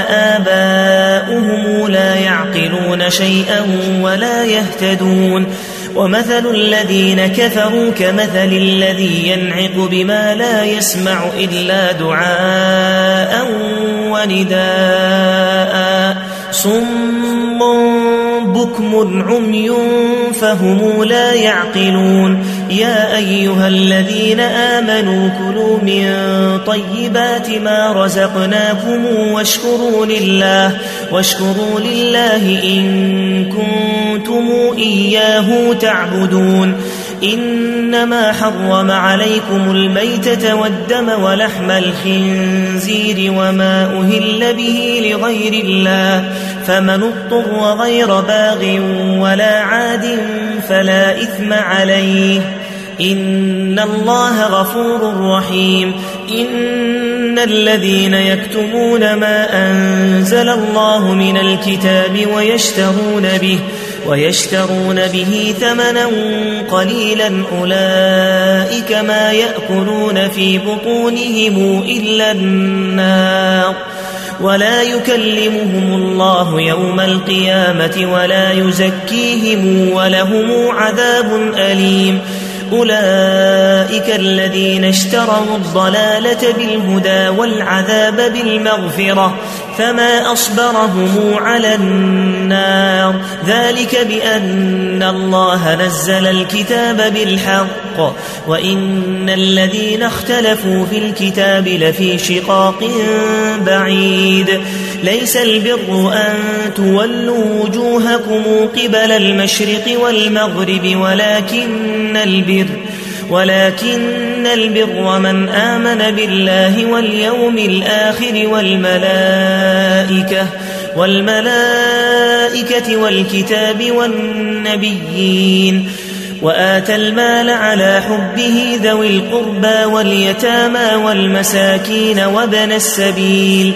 آباؤهم لا يعقلون شيئا ولا يهتدون. ومثل الذين كفروا كمثل الذي ينعق بما لا يسمع إلا دعاء ونداء صم بكم عمي فهم لا يعقلون يا أيها الذين آمنوا كلوا من طيبات ما رزقناكم واشكروا لله إن كنتم إياه تعبدون إنما حرم عليكم الميتة والدم ولحم الخنزير وما أهل به لغير الله فمن اضطر غير باغ ولا عاد فلا إثم عليه إن الله غفور رحيم إن الذين يكتمون ما أنزل الله من الكتاب ويشترون به ثمنا قليلا أولئك ما يأكلون في بطونهم إلا النار ولا يكلمهم الله يوم القيامة ولا يزكيهم ولهم عذاب أليم أولئك الذين اشتروا الضلالة بالهدى والعذاب بالمغفرة فما أصبرهم على النار ذلك بأن الله نزل الكتاب بالحق وإن الذين اختلفوا في الكتاب لفي شقاق بعيد ليس البر أن تولوا وجوهكم قبل المشرق والمغرب ولكن البر من آمن بالله واليوم الآخر والملائكة والكتاب والنبيين وآتى المال على حبه ذوي القربى واليتامى والمساكين وابن السبيل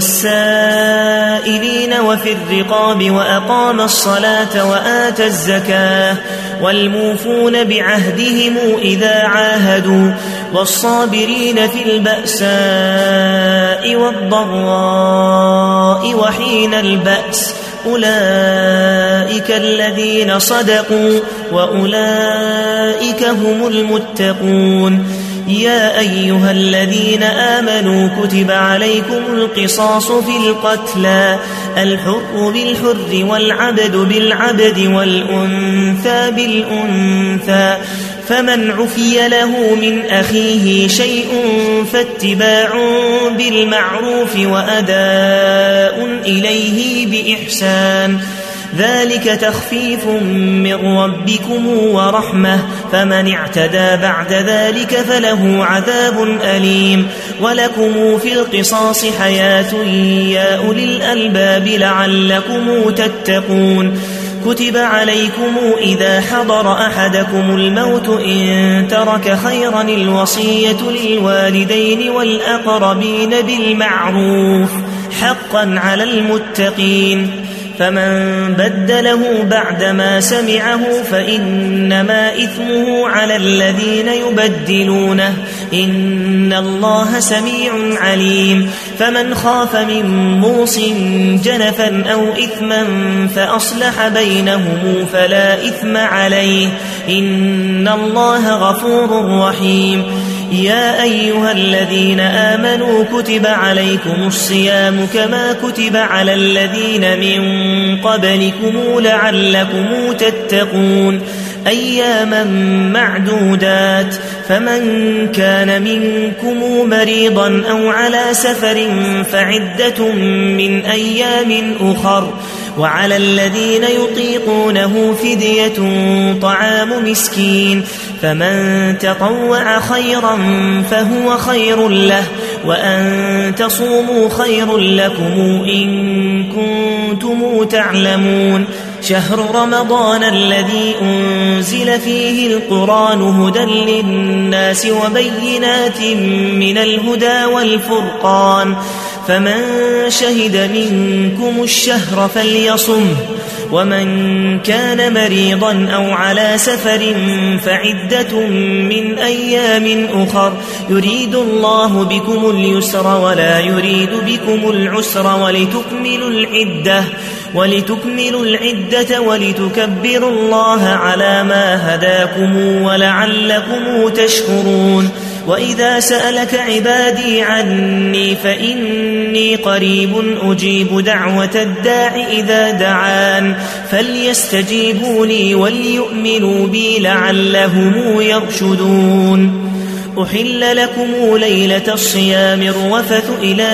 والسائلين وفي الرقاب وأقام الصلاة وآتى الزكاة والموفون بعهدهم إذا عاهدوا والصابرين في البأساء والضراء وحين البأس أولئك الذين صدقوا وأولئك هم المتقون يا أيها الذين آمنوا كتب عليكم القصاص في القتلى الحر بالحر والعبد بالعبد والأنثى بالأنثى فمن عفي له من أخيه شيء فاتباع بالمعروف وأداء إليه بإحسان ذلك تخفيف من ربكم ورحمة فمن اعتدى بعد ذلك فله عذاب أليم ولكم في القصاص حياة يا أولي الألباب لعلكم تتقون كتب عليكم إذا حضر أحدكم الموت إن ترك خيرا الوصية للوالدين والأقربين بالمعروف حقا على المتقين فمن بدله بعدما سمعه فإنما إثمه على الذين يبدلونه إن الله سميع عليم فمن خاف من موص جنفا أو إثما فأصلح بينهم فلا إثم عليه إن الله غفور رحيم يا أيها الذين آمنوا كتب عليكم الصيام كما كتب على الذين من قبلكم لعلكم تتقون أياما معدودات فمن كان منكم مريضا أو على سفر فعدة من أيام أخر وعلى الذين يطيقونه فدية طعام مسكين فمن تطوع خيرا فهو خير له وأن تصوموا خير لكم إن كنتم تعلمون شهر رمضان الذي أنزل فيه القرآن هدى للناس وبينات من الهدى والفرقان فمن شهد منكم الشهر فليصمه ومن كان مريضا أو على سفر فعدة من أيام أخر يريد الله بكم اليسر ولا يريد بكم العسر ولتكملوا العدة ولتكبروا الله على ما هداكم ولعلكم تشكرون وإذا سألك عبادي عني فإني قريب أجيب دعوة الداع إذا دعان فليستجيبوا لي وليؤمنوا بي لعلهم يرشدون. أحل لكم ليلة الصيام الرفث إلى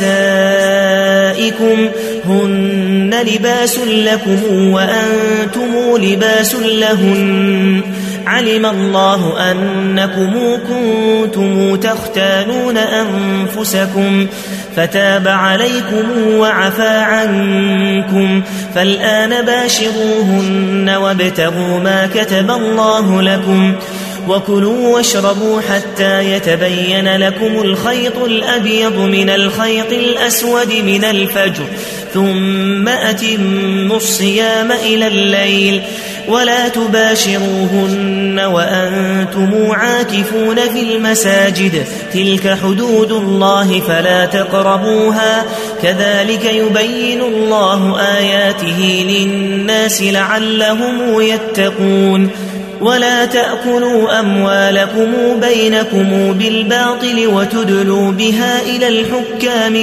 نسائكم هن لباس لكم وأنتم لباس لهن علم الله أنكم كنتم تختانون أنفسكم فتاب عليكم وعفى عنكم فالآن باشروهن وابتغوا ما كتب الله لكم وكلوا واشربوا حتى يتبين لكم الخيط الأبيض من الخيط الأسود من الفجر ثم أتموا الصيام إلى الليل ولا تباشروهن وأنتم عاكفون في المساجد تلك حدود الله فلا تقربوها كذلك يبين الله آياته للناس لعلهم يتقون. ولا تأكلوا أموالكم بينكم بالباطل وتدلوا بها إلى الحكام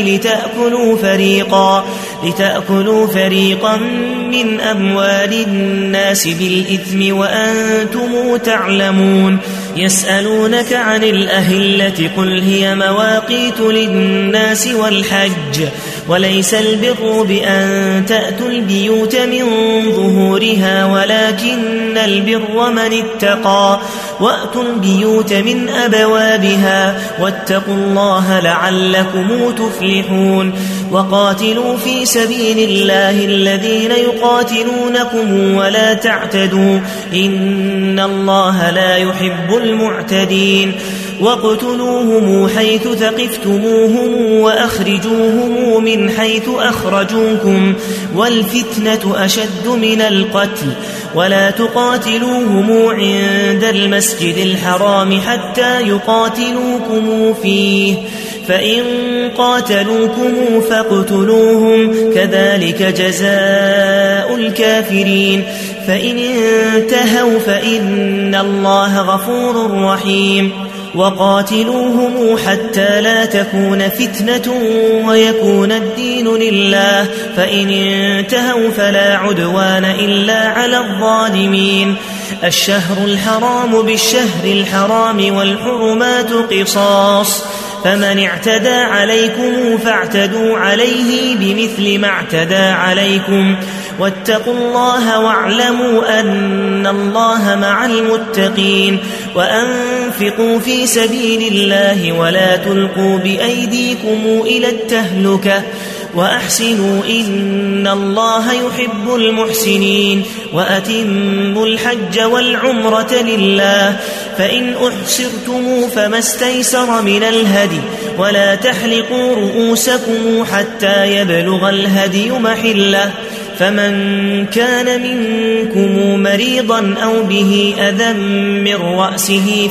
لتأكلوا فريقا من أموال الناس بالإثم وأنتم تعلمون. يسألونك عن الأهلة قل هي مواقيت للناس والحج وليس البر بأن تأتوا البيوت من ظهورها ولكن البر من اتقى وأتوا البيوت من أبوابها واتقوا الله لعلكم تفلحون. وقاتلوا في سبيل الله الذين يقاتلونكم ولا تعتدوا إن الله لا يحب المعتدين. واقتلوهم حيث ثقفتموهم وأخرجوهم من حيث أخرجوكم والفتنة أشد من القتل ولا تقاتلوهم عند المسجد الحرام حتى يقاتلوكم فيه فإن قاتلوكم فاقتلوهم كذلك جزاء الكافرين فإن انتهوا فإن الله غفور رحيم. وقاتلوهم حتى لا تكون فتنة ويكون الدين لله فإن انتهوا فلا عدوان إلا على الظالمين. الشهر الحرام بالشهر الحرام والحرمات قصاص فمن اعتدى عليكم فاعتدوا عليه بمثل ما اعتدى عليكم واتقوا الله واعلموا أن الله مع المتقين. وأنفقوا في سبيل الله ولا تلقوا بأيديكم إلى التهلكة وأحسنوا إن الله يحب المحسنين. وأتموا الحج والعمرة لله فإن أحصرتم فما استيسر من الهدي ولا تحلقوا رؤوسكم حتى يبلغ الهدي محله فمن كان منكم مريضا أو به أذى من رأسه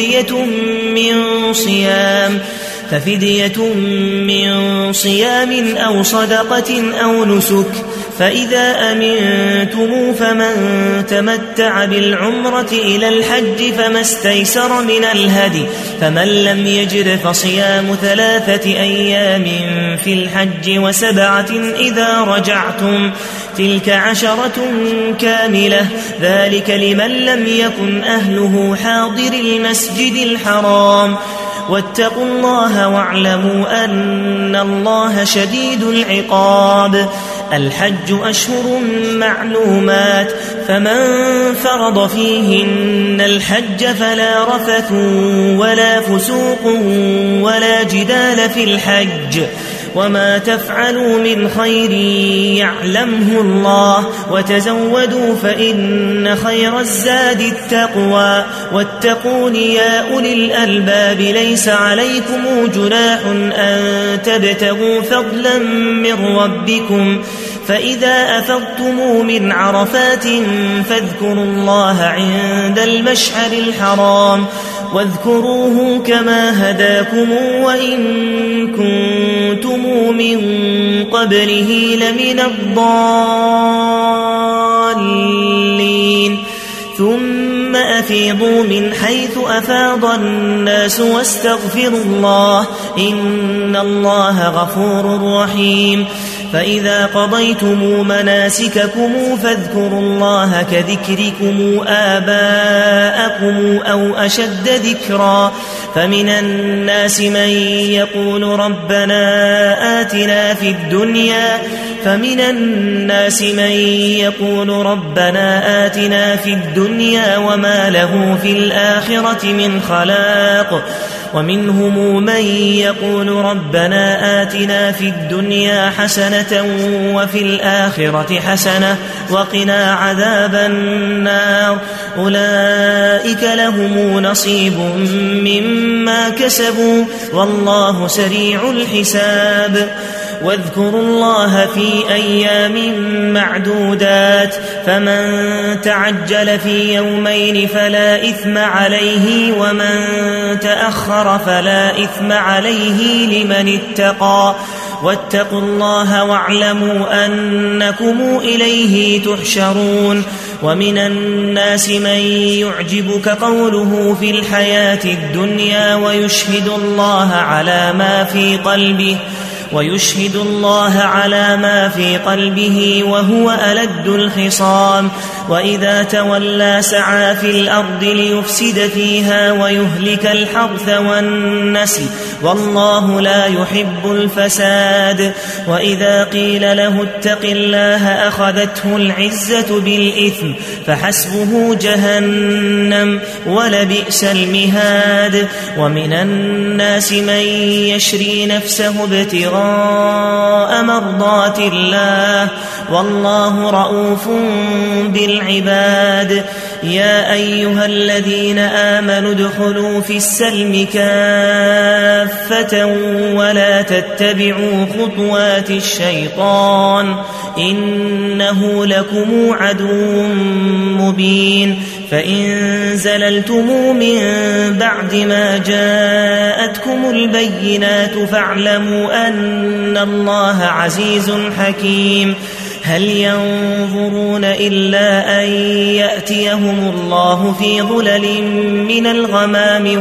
ففدية من صيام أو صدقة أو نسك فإذا أمنتم فمن تمتع بالعمرة إلى الحج فما استيسر من الهدي فمن لم يجد فصيام 3 أيام في الحج و7 إذا رجعتم تلك 10 كاملة ذلك لمن لم يكن أهله حاضر المسجد الحرام. واتقوا الله واعلموا أن الله شديد العقاب. الحج أشهر معلومات فمن فرض فيهن الحج فلا رفث ولا فسوق ولا جدال في الحج وما تفعلوا من خير يعلمه الله وتزودوا فإن خير الزاد التقوى واتقون يا أولي الألباب ليس عليكم جناح أن تبتغوا فضلا من ربكم فإذا أفضتم من عرفات فاذكروا الله عند المشعر الحرام واذكروه كما هداكم وإن كنتم من قبله لمن الضالين ثم أفيضوا من حيث أفاض الناس واستغفروا الله إن الله غفور رحيم فإذا قضيتم مناسككم فاذكروا الله كذكركم آباءكم أو أشد ذكرا فمن الناس من يقول ربنا آتنا في الدنيا وما له في الآخرة من خلاق ومنهم من يقول ربنا آتنا في الدنيا حسنة وفي الآخرة حسنة وقنا عذاب النار أولئك لهم نصيب مما كسبوا والله سريع الحساب واذكروا الله في أيام معدودات فمن تعجل في يومين فلا إثم عليه ومن تأخر فلا إثم عليه لمن اتقى واتقوا الله واعلموا أنكم إليه تحشرون ومن الناس من يعجبك قوله في الحياة الدنيا ويشهد الله على ما في قلبه وهو ألد الخصام وإذا تولى سعى في الأرض ليفسد فيها ويهلك الحرث والنسل والله لا يحب الفساد وإذا قيل له اتق الله أخذته العزة بالإثم فحسبه جهنم ولبئس المهاد ومن الناس من يشري نفسه ابتغاء مرضات الله والله رؤوف بالعباد يا أيها الذين آمنوا ادخلوا في السلم كافة ولا تتبعوا خطوات الشيطان إنه لكم عدو مبين فإن زللتم من بعد ما جاءتكم البينات فاعلموا أن الله عزيز حكيم هل ينظرون إلا أن يأتيهم الله في ظلل من الغمام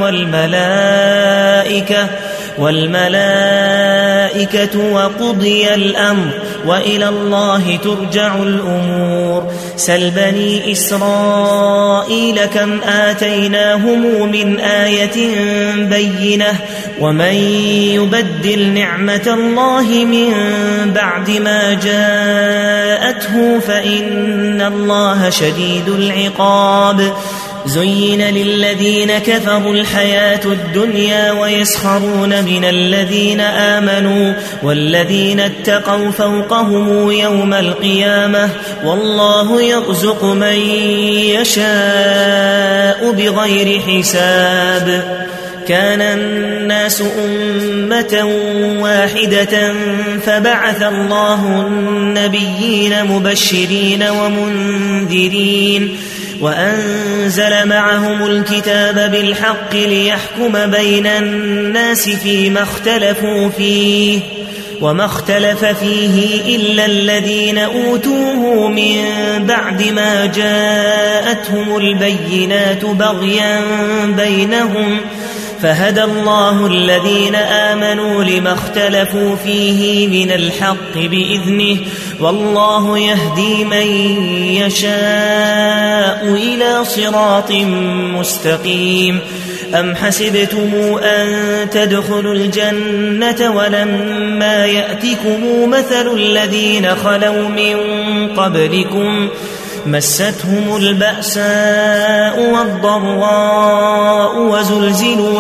والملائكة وقضي الأمر وإلى الله ترجع الأمور سل بني إسرائيل كم آتيناهم من آية بينة ومن يبدل نعمة الله من بعد ما جاءته فإن الله شديد العقاب زين للذين كفروا الحياة الدنيا ويسخرون من الذين آمنوا والذين اتقوا فوقهم يوم القيامة والله يرزق من يشاء بغير حساب كان الناس أمة واحدة فبعث الله النبيين مبشرين ومنذرين وأنزل معهم الكتاب بالحق ليحكم بين الناس فيما اختلفوا فيه وما اختلف فيه إلا الذين أوتوه من بعد ما جاءتهم البينات بغيا بينهم فهدى الله الذين آمنوا لما اختلفوا فيه من الحق بإذنه والله يهدي من يشاء إلى صراط مستقيم أم حسبتم أن تدخلوا الجنة ولما يأتكم مثل الذين خلوا من قبلكم مستهم البأساء والضراء وزلزلوا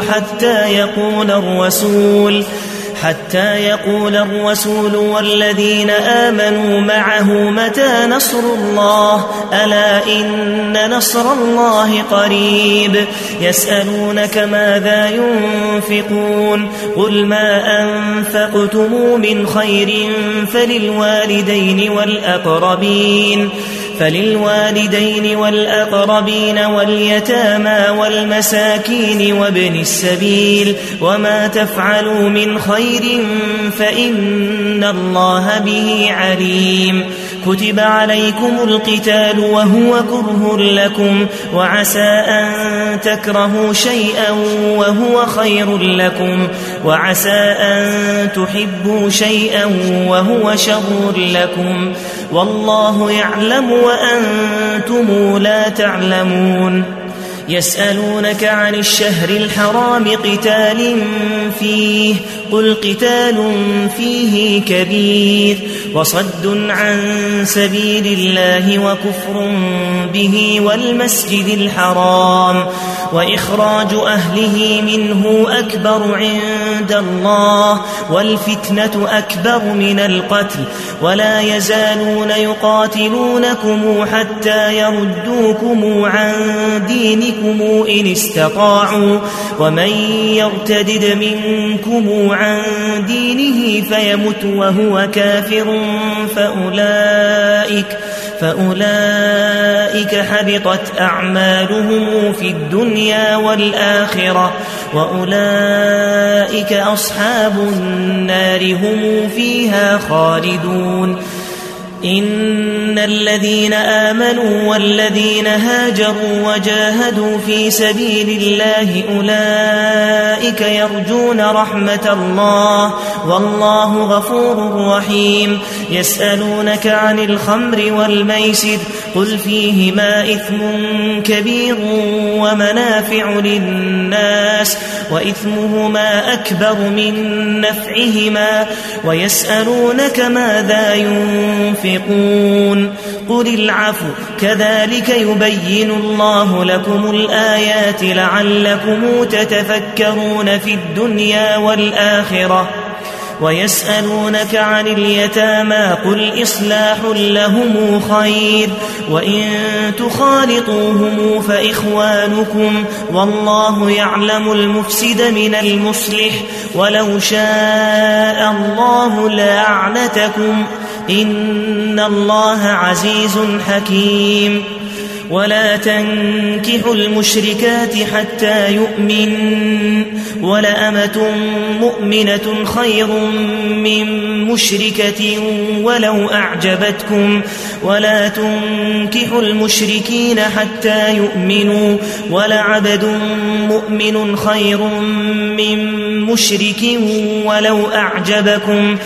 حتى يقول الرسول والذين آمنوا معه متى نصر الله ألا إن نصر الله قريب يسألونك ماذا ينفقون قل ما أنفقتم من خير فللوالدين والأقربين واليتامى والمساكين وابن السبيل وما تفعلوا من خير فإن الله به عليم كتب عليكم القتال وهو كره لكم وعسى أن تكرهوا شيئا وهو خير لكم وعسى أن تحبوا شيئا وهو شر لكم والله يعلم وأنتم لا تعلمون يسألونك عن الشهر الحرام قتال فيه قل قتال فيه كبير وصد عن سبيل الله وكفر به والمسجد الحرام وإخراج أهله منه أكبر عند الله والفتنة أكبر من القتل ولا يزالون يقاتلونكم حتى يردوكم عن دينكم إن استطاعوا ومن يرتدد منكم عن دينه فيمت وهو كافر فأولئك حبطت أعمالهم في الدنيا والآخرة وأولئك أصحاب النار هم فيها خالدون إن الذين آمنوا والذين هاجروا وجاهدوا في سبيل الله أولئك يرجون رحمة الله والله غفور رحيم يسألونك عن الخمر والميسر قل فيهما إثم كبير ومنافع للناس وإثمهما أكبر من نفعهما ويسألونك ماذا ينفقون قل العفو كذلك يبين الله لكم الآيات لعلكم تتفكرون في الدنيا والآخرة ويسألونك عن اليتامى قل إصلاح لهم خير وإن تخالطوهم فإخوانكم والله يعلم المفسد من المصلح ولو شاء الله لأعنتكم إن الله عزيز حكيم ولا تنكحوا المشركات حتى يؤمن ولأمة مؤمنة خير من مشركة ولو أعجبتكم ولا تنكحوا المشركين حتى يؤمنوا ولعبد مؤمن خير من مشرك ولو أعجبكم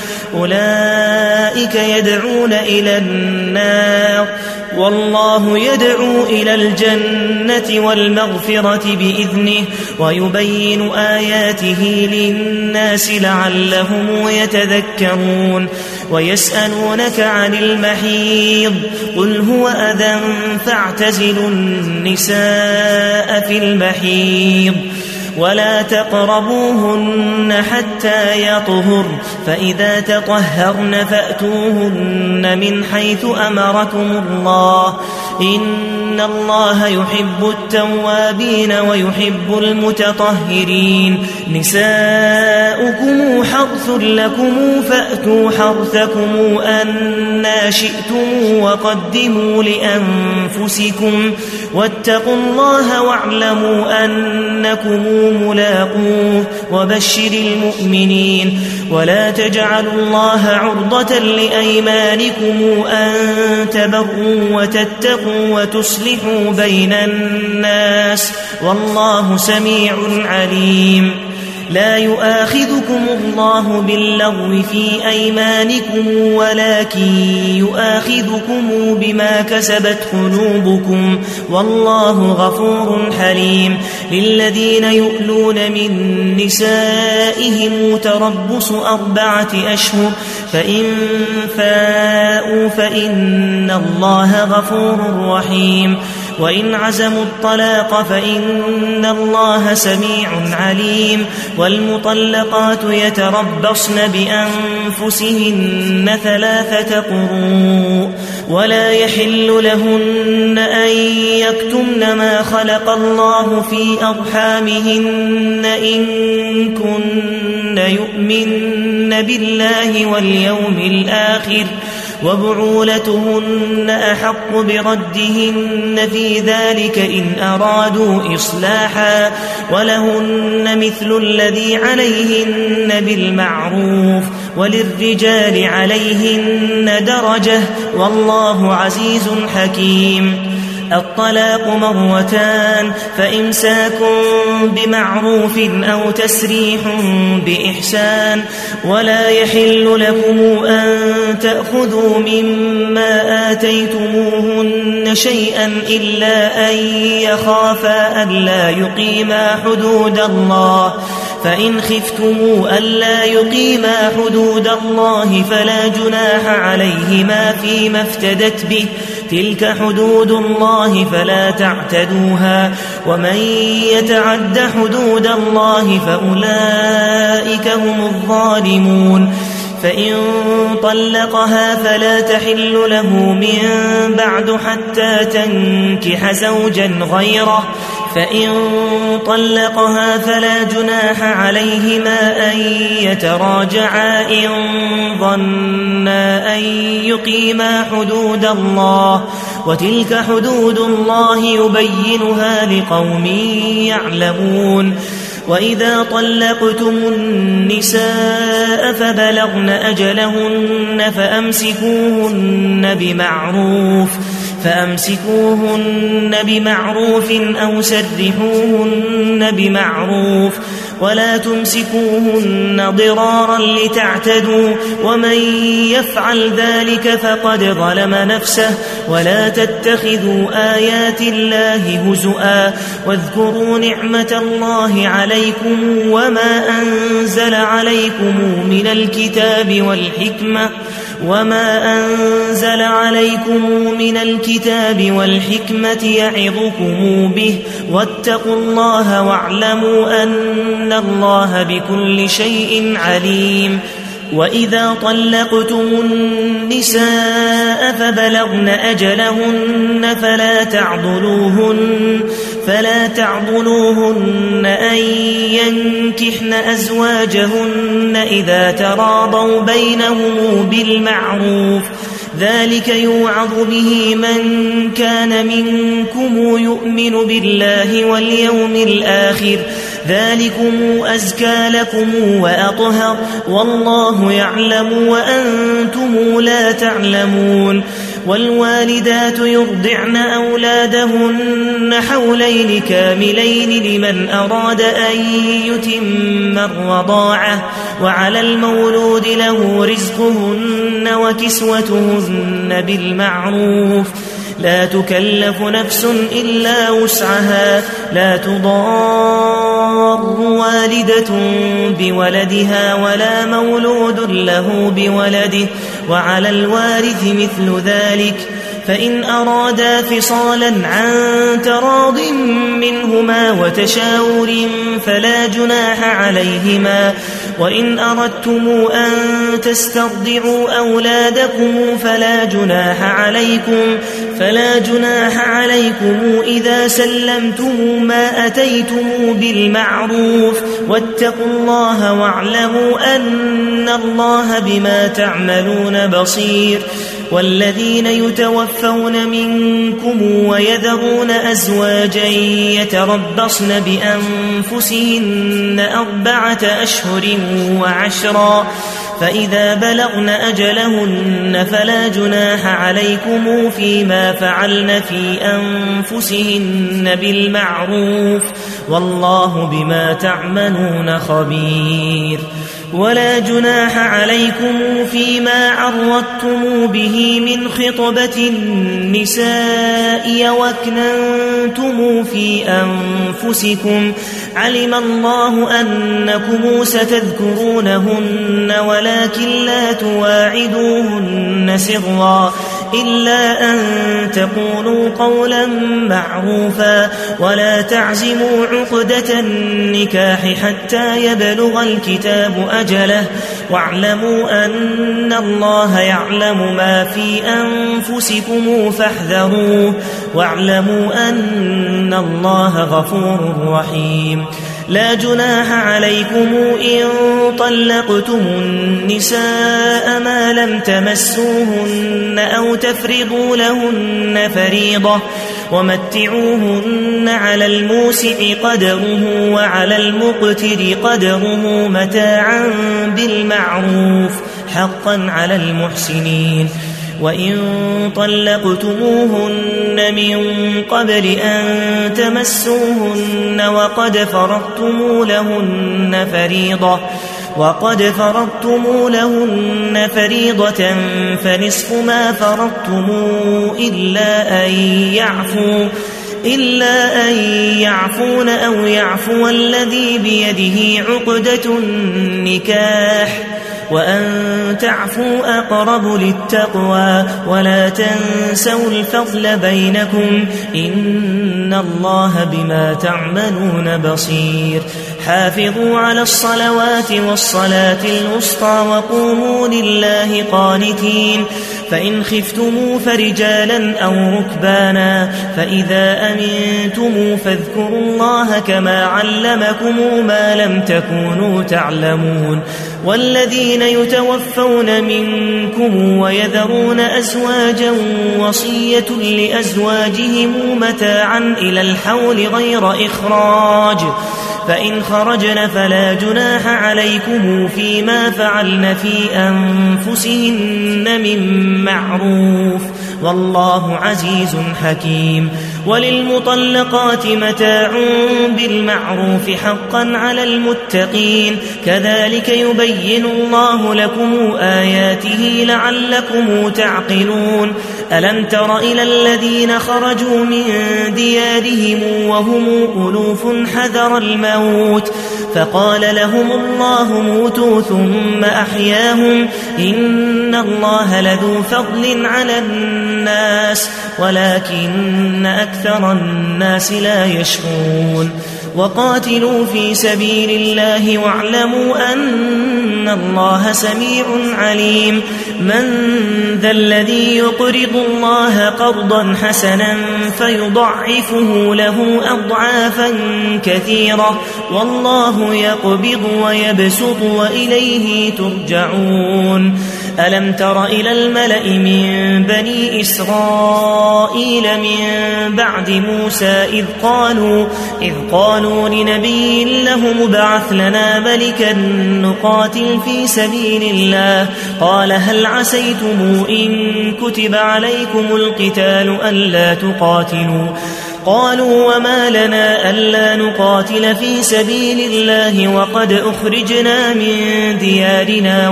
أولئك يدعون إلى النار والله يدعو إلى الجنة والمغفرة بإذنه ويبين آياته للناس لعلهم يتذكرون ويسألونك عن المحيض قل هو أذى فاعتزلوا النساء في المحيض ولا تقربوهن حتى يطهرن فإذا تطهرن فأتوهن من حيث أمركم الله إن الله يحب التوابين ويحب المتطهرين نساؤكم حرث لكم فأتوا حرثكم أنا شئتم وقدموا لأنفسكم واتقوا الله واعلموا أنكم ملاقوه وبشر المؤمنين ولا تجعلوا الله عرضة لأيمانكم أن تبروا وتتقوا وتصلحوا بين الناس والله سميع عليم لا يؤاخذكم الله باللغو في أيمانكم ولكن يؤاخذكم بما كسبت قلوبكم والله غفور حليم للذين يؤلون من نسائهم تربص 4 أشهر فإن فاءوا فإن الله غفور رحيم وإن عزموا الطلاق فإن الله سميع عليم والمطلقات يتربصن بأنفسهن 3 قروء ولا يحل لهن أن يكتمن ما خلق الله في أرحامهن إن كن يؤمن بالله واليوم الآخر وبعولتهن أحق بردهن في ذلك إن أرادوا إصلاحا ولهن مثل الذي عليهن بالمعروف وللرجال عليهن درجة والله عزيز حكيم. الطلاق مرتان فإمساك بمعروف أو تسريح بإحسان ولا يحل لكم أن تأخذوا مما آتيتموهن شيئا إلا أن يخافا ألا يقيما حدود الله فإن خفتموا ألا يقيما حدود الله فلا جناح عليهما فيما افتدت به تلك حدود الله فلا تعتدوها ومن يتعد حدود الله فأولئك هم الظالمون. فإن طلقها فلا تحل له من بعد حتى تنكح زوجا غيره فإن طلقها فلا جناح عليهما أن يتراجعا إن ظنا أن يقيما حدود الله وتلك حدود الله يبينها لقوم يعلمون. وإذا طلقتم النساء فبلغن أجلهن فأمسكوهن بمعروف أو سرحوهن بمعروف ولا تمسكوهن ضرارا لتعتدوا ومن يفعل ذلك فقد ظلم نفسه. ولا تتخذوا آيات الله هزؤا واذكروا نعمة الله عليكم وما أنزل عليكم من الكتاب والحكمة يعظكم به واتقوا الله واعلموا أن الله بكل شيء عليم. وإذا طلقتم النساء فبلغن أجلهن فلا تعضلوهن أن ينكحن أزواجهن إذا تراضوا بينهم بالمعروف ذلك يوعظ به من كان منكم يؤمن بالله واليوم الآخر ذلكم أزكى لكم وأطهر والله يعلم وأنتم لا تعلمون. والوالدات يرضعن أولادهن حولين كاملين لمن أراد أن يتم الرضاعة وعلى المولود له رزقهن وكسوتهن بالمعروف لا تكلف نفس إلا وسعها لا تضار والدة بولدها ولا مولود له بولده وعلى الوارث مثل ذلك فإن أرادا فصالا عن تراض منهما وتشاور فلا جناح عليهما. وإن أردتم أن تسترضعوا أولادكم فلا جناح عليكم إذا سلمتم ما أتيتم بالمعروف واتقوا الله واعلموا أن الله بما تعملون بصير. والذين يتوفون منكم ويذرون أزواجا يتربصن بأنفسهن 4 أشهر وعشرا فإذا بلغن أجلهن فلا جناح عليكم فيما فعلن في أنفسهن بالمعروف والله بما تعملون خبير. ولا جناح عليكم فيما عرضتم به من خطبة النساء وأكننتم في أنفسكم علم الله أنكم ستذكرونهن ولكن لا تواعدوهن سرا إلا أن تقولوا قولا معروفا ولا تعزموا عقدة النكاح حتى يبلغ الكتاب أجله واعلموا أن الله يعلم ما في أنفسكم فاحذروه واعلموا أن الله غفور رحيم. لا جناح عليكم إن طلقتم النساء ما لم تمسوهن أو تفرضوا لهن فريضة ومتعوهن على الموسع قدره وعلى المقتر قدره متاعا بالمعروف حقا على المحسنين. وإن طلقتموهن من قبل أن تمسوهن وقد فرضتم لهن فريضة فنصف ما فرضتم إلا أن يعفون أو يعفو الذي بيده عقدة النكاح وأن تعفوا أقرب للتقوى ولا تنسوا الفضل بينكم إن الله بما تعملون بصير. حافظوا على الصلوات والصلاة الوسطى وقوموا لله قانتين. فإن خفتموا فرجالا أو ركبانا فإذا أمنتم فاذكروا الله كما علمكم ما لم تكونوا تعلمون. والذين يتوفون منكم ويذرون أزواجا وصية لأزواجهم متاعا إلى الحول غير إخراج فإن خرجن فلا جناح عليكم فيما فعلن في أنفسهن من معروف والله عزيز حكيم. وللمطلقات متاع بالمعروف حقا على المتقين كذلك يبين الله لكم آياته لعلكم تعقلون. ألم تر إلى الذين خرجوا من ديارهم وهم ألوف حذر الموت فقال لهم الله موتوا ثم أحياهم إن الله لذو فضل على الناس ولكن أكثر الناس لا يشكرون. وقاتلوا في سبيل الله واعلموا أن الله سميع عليم. من ذا الذي يقرض الله قرضا حسنا فيضعفه له أضعافا كثيرة والله يقبض ويبسط وإليه ترجعون. ألم تر إلى الملأ من بني إسرائيل من بعد موسى إذ قالوا لنبي له ابعث لنا ملكا نقاتل في سبيل الله قال هل عسيتم إن كتب عليكم القتال ألا تقاتلوا قالوا وما لنا ألا نقاتل في سبيل الله وقد أخرجنا من ديارنا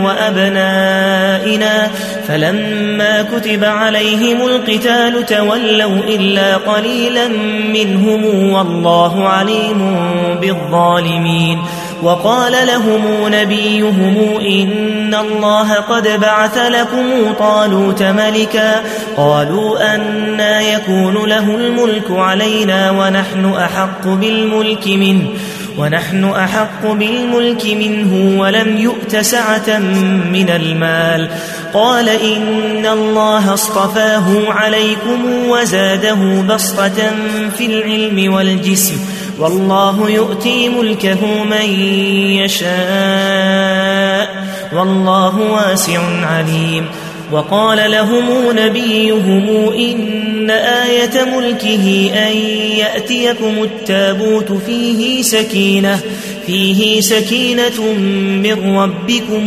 وأبنائنا فلما كتب عليهم القتال تولوا إلا قليلا منهم والله عليم بالظالمين. وقال لهم نبيهم إن الله قد بعث لكم طالوت ملكا قالوا أنى يكون له الملك علينا ونحن أحق بالملك منه ولم يؤت سعة من المال قال إن الله اصطفاه عليكم وزاده بسطة في العلم والجسم والله يؤتي ملكه من يشاء والله واسع عليم. وقال لهم نبيهم إن آية ملكه أن يأتيكم التابوت فيه سكينة من ربكم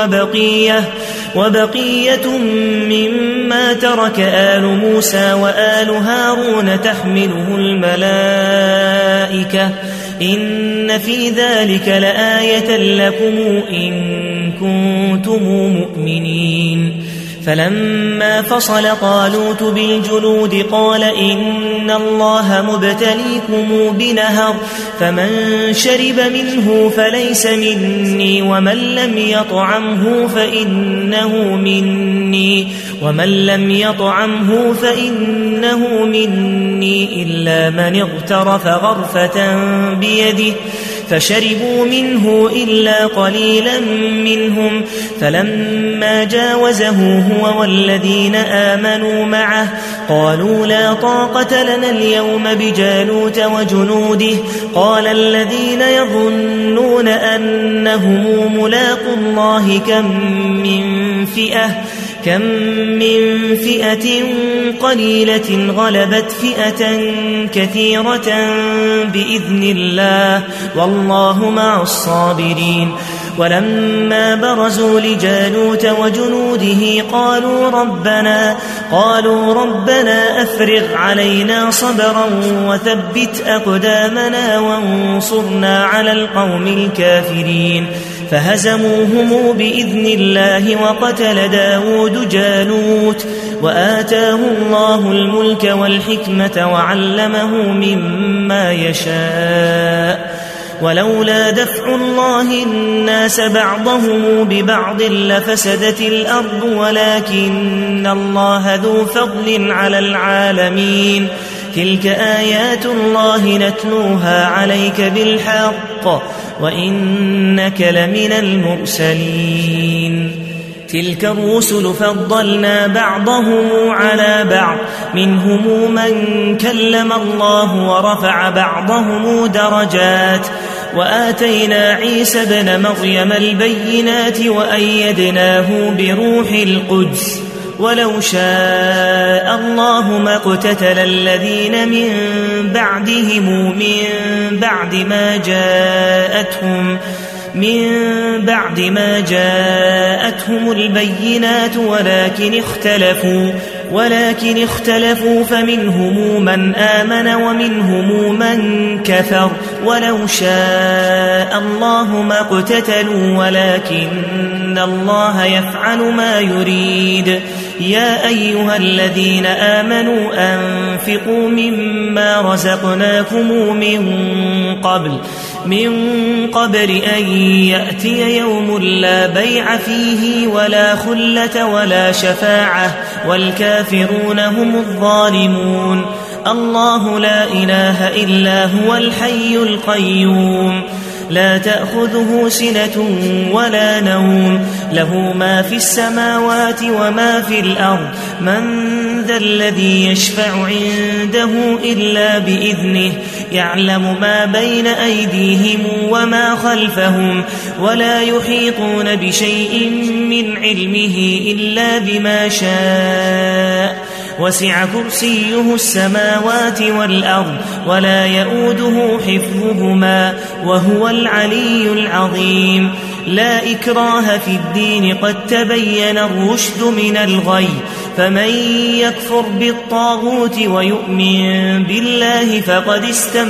وبقية مما ترك آل موسى وآل هارون تحمله الملائكة إن في ذلك لآية لكم إن كنتم مؤمنين. فلما فصل طالوت بالجنود قال إن الله مبتليكم بنهر فمن شرب منه فليس مني ومن لم يطعمه فإنه مني إلا من اغترف غرفة بيده فشربوا منه إلا قليلا منهم فلما جاوزه هو والذين آمنوا معه قالوا لا طاقة لنا اليوم بجالوت وجنوده قال الذين يظنون أنهم ملاقوا الله كم من فئة قليلة غلبت فئة كثيرة بإذن الله والله مع الصابرين. ولما برزوا لجالوت وجنوده قالوا ربنا أفرغ علينا صبرا وثبت أقدامنا وانصرنا على القوم الكافرين فهزموهم بإذن الله وقتل داود جالوت وآتاه الله الملك والحكمة وعلمه مما يشاء ولولا دفع الله الناس بعضهم ببعض لفسدت الأرض ولكن الله ذو فضل على العالمين تلك آيات الله نتلوها عليك بالحق وإنك لمن المرسلين تلك الرسل فضلنا بعضهم على بعض منهم من كلم الله ورفع بعضهم درجات وآتينا عيسى ابن مريم البينات وأيدناه بروح القدس ولو شاء الله ما اقتتل الذين من بعدهم من بعد ما جاءتهم البينات ولكن اختلفوا فمنهم من آمن ومنهم من كفر ولو شاء الله ما اقتتلوا ولكن الله يفعل ما يريد يا أيها الذين آمنوا أنفقوا مما رزقناكم من قبل أن يأتي يوم لا بيع فيه ولا خلة ولا شفاعة والكافرون هم الظالمون الله لا إله إلا هو الحي القيوم لا تأخذه سنة ولا نوم له ما في السماوات وما في الأرض من ذا الذي يشفع عنده إلا بإذنه يعلم ما بين أيديهم وما خلفهم ولا يحيطون بشيء من علمه إلا بما شاء وسع كرسيه السماوات والأرض ولا يؤوده حفظهما وهو العلي العظيم لا إكراه في الدين قد تبين الرشد من الغي فمن يكفر بالطاغوت ويؤمن بالله فقد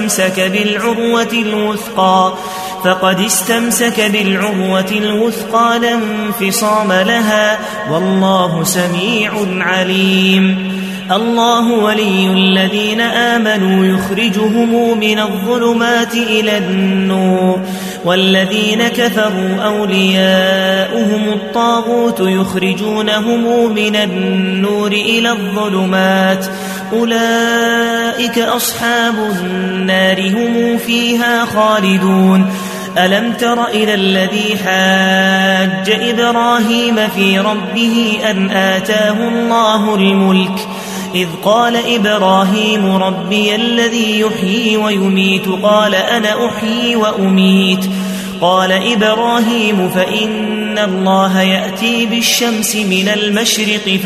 استمسك بالعروة الوثقى لا انفصام لها والله سميع عليم الله ولي الذين آمنوا يخرجهم من الظلمات إلى النور والذين كفروا أولياؤهم الطاغوت يخرجونهم من النور إلى الظلمات أولئك أصحاب النار هم فيها خالدون ألم تر إلى الذي حاج إبراهيم في ربه أن آتاه الله الملك إذ قال إبراهيم ربي الذي يحيي ويميت قال أنا أحيي وأميت قال إبراهيم فإن الله يأتي بالشمس من المشرق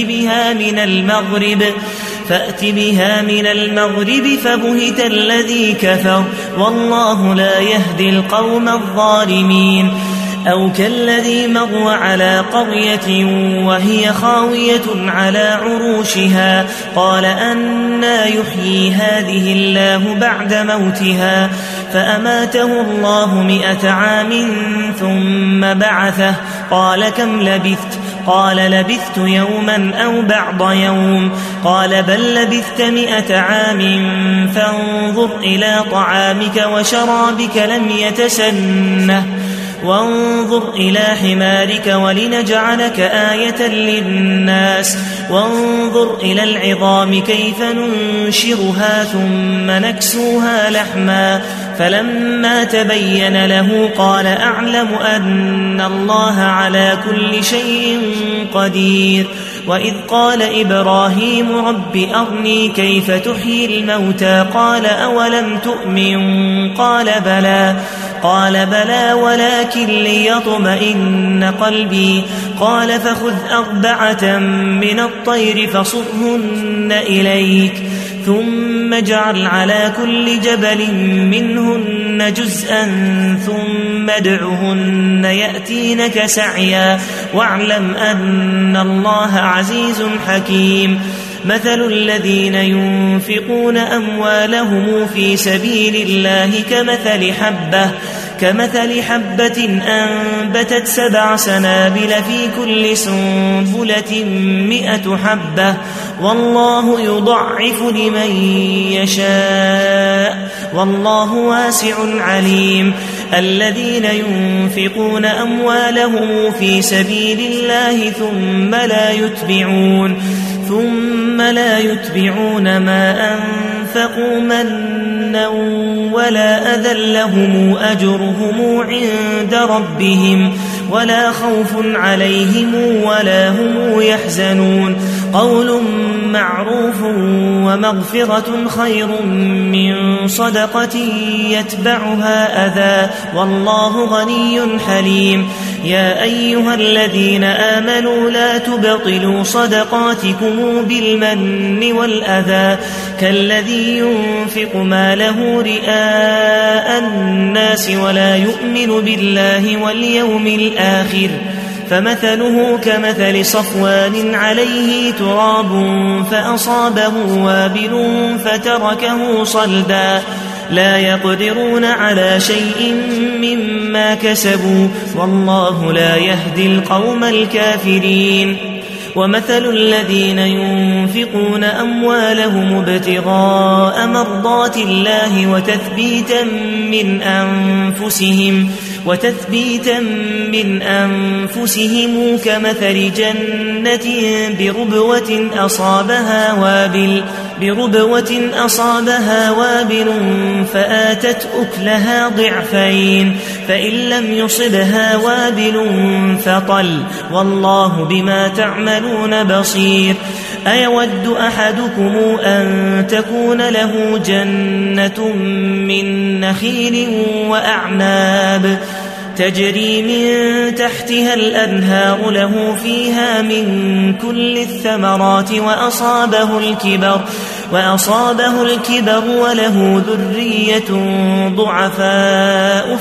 فأت بها من المغرب فبهت الذي كفر والله لا يهدي القوم الظالمين أو كالذي مر على قرية وهي خاوية على عروشها قال أنى يحيي هذه الله بعد موتها فأماته الله 100 عام ثم بعثه قال كم لبثت قال لبثت يوما أو بعض يوم قال بل لبثت 100 عام فانظر إلى طعامك وشرابك لم يتسنه وانظر إلى حمارك ولنجعلك آية للناس وانظر إلى العظام كيف ننشرها ثم نكسوها لحما فلما تبين له قال أعلم أن الله على كل شيء قدير وإذ قال إبراهيم رب أرني كيف تحيي الموتى قال أولم تؤمن قال بلى ولكن ليطمئن قلبي قال فخذ 4 من الطير فصرهن إليك ثم اجعل على كل جبل منهن جزءا ثم ادعهن يأتينك سعيا واعلم أن الله عزيز حكيم. مثل الذين ينفقون أموالهم في سبيل الله كمثل حبة أنبتت 7 سنابل في كل سنبلة 100 حبة والله يضعف لمن يشاء والله واسع عليم. الذين ينفقون أموالهم في سبيل الله ثم لا يتبعون ما أنفقوا منا ولا أذى لهم أجرهم عند ربهم ولا خوف عليهم ولا هم يحزنون. قول معروف ومغفرة خير من صدقة يتبعها أذى والله غني حليم. يا أيها الذين آمنوا لا تبطلوا صدقاتكم بالمن والأذى كالذي ينفق ماله رئاء الناس ولا يؤمن بالله واليوم الآخر فمثله كمثل صفوان عليه تراب فأصابه وابل فتركه صلدا لا يقدرون على شيء مما كسبوا والله لا يهدي القوم الكافرين. ومثل الذين ينفقون أموالهم ابتغاء مرضات الله وتثبيتا من أنفسهم كمثل جنة بربوة أصابها وابل فآتت أكلها ضعفين فإن لم يصبها وابل فطل والله بما تعملون بصير. أيود أحدكم أن تكون له جنة من نخيل وأعناب تجري من تحتها الأنهار له فيها من كل الثمرات وأصابه الكبر وله ذرية ضعفاء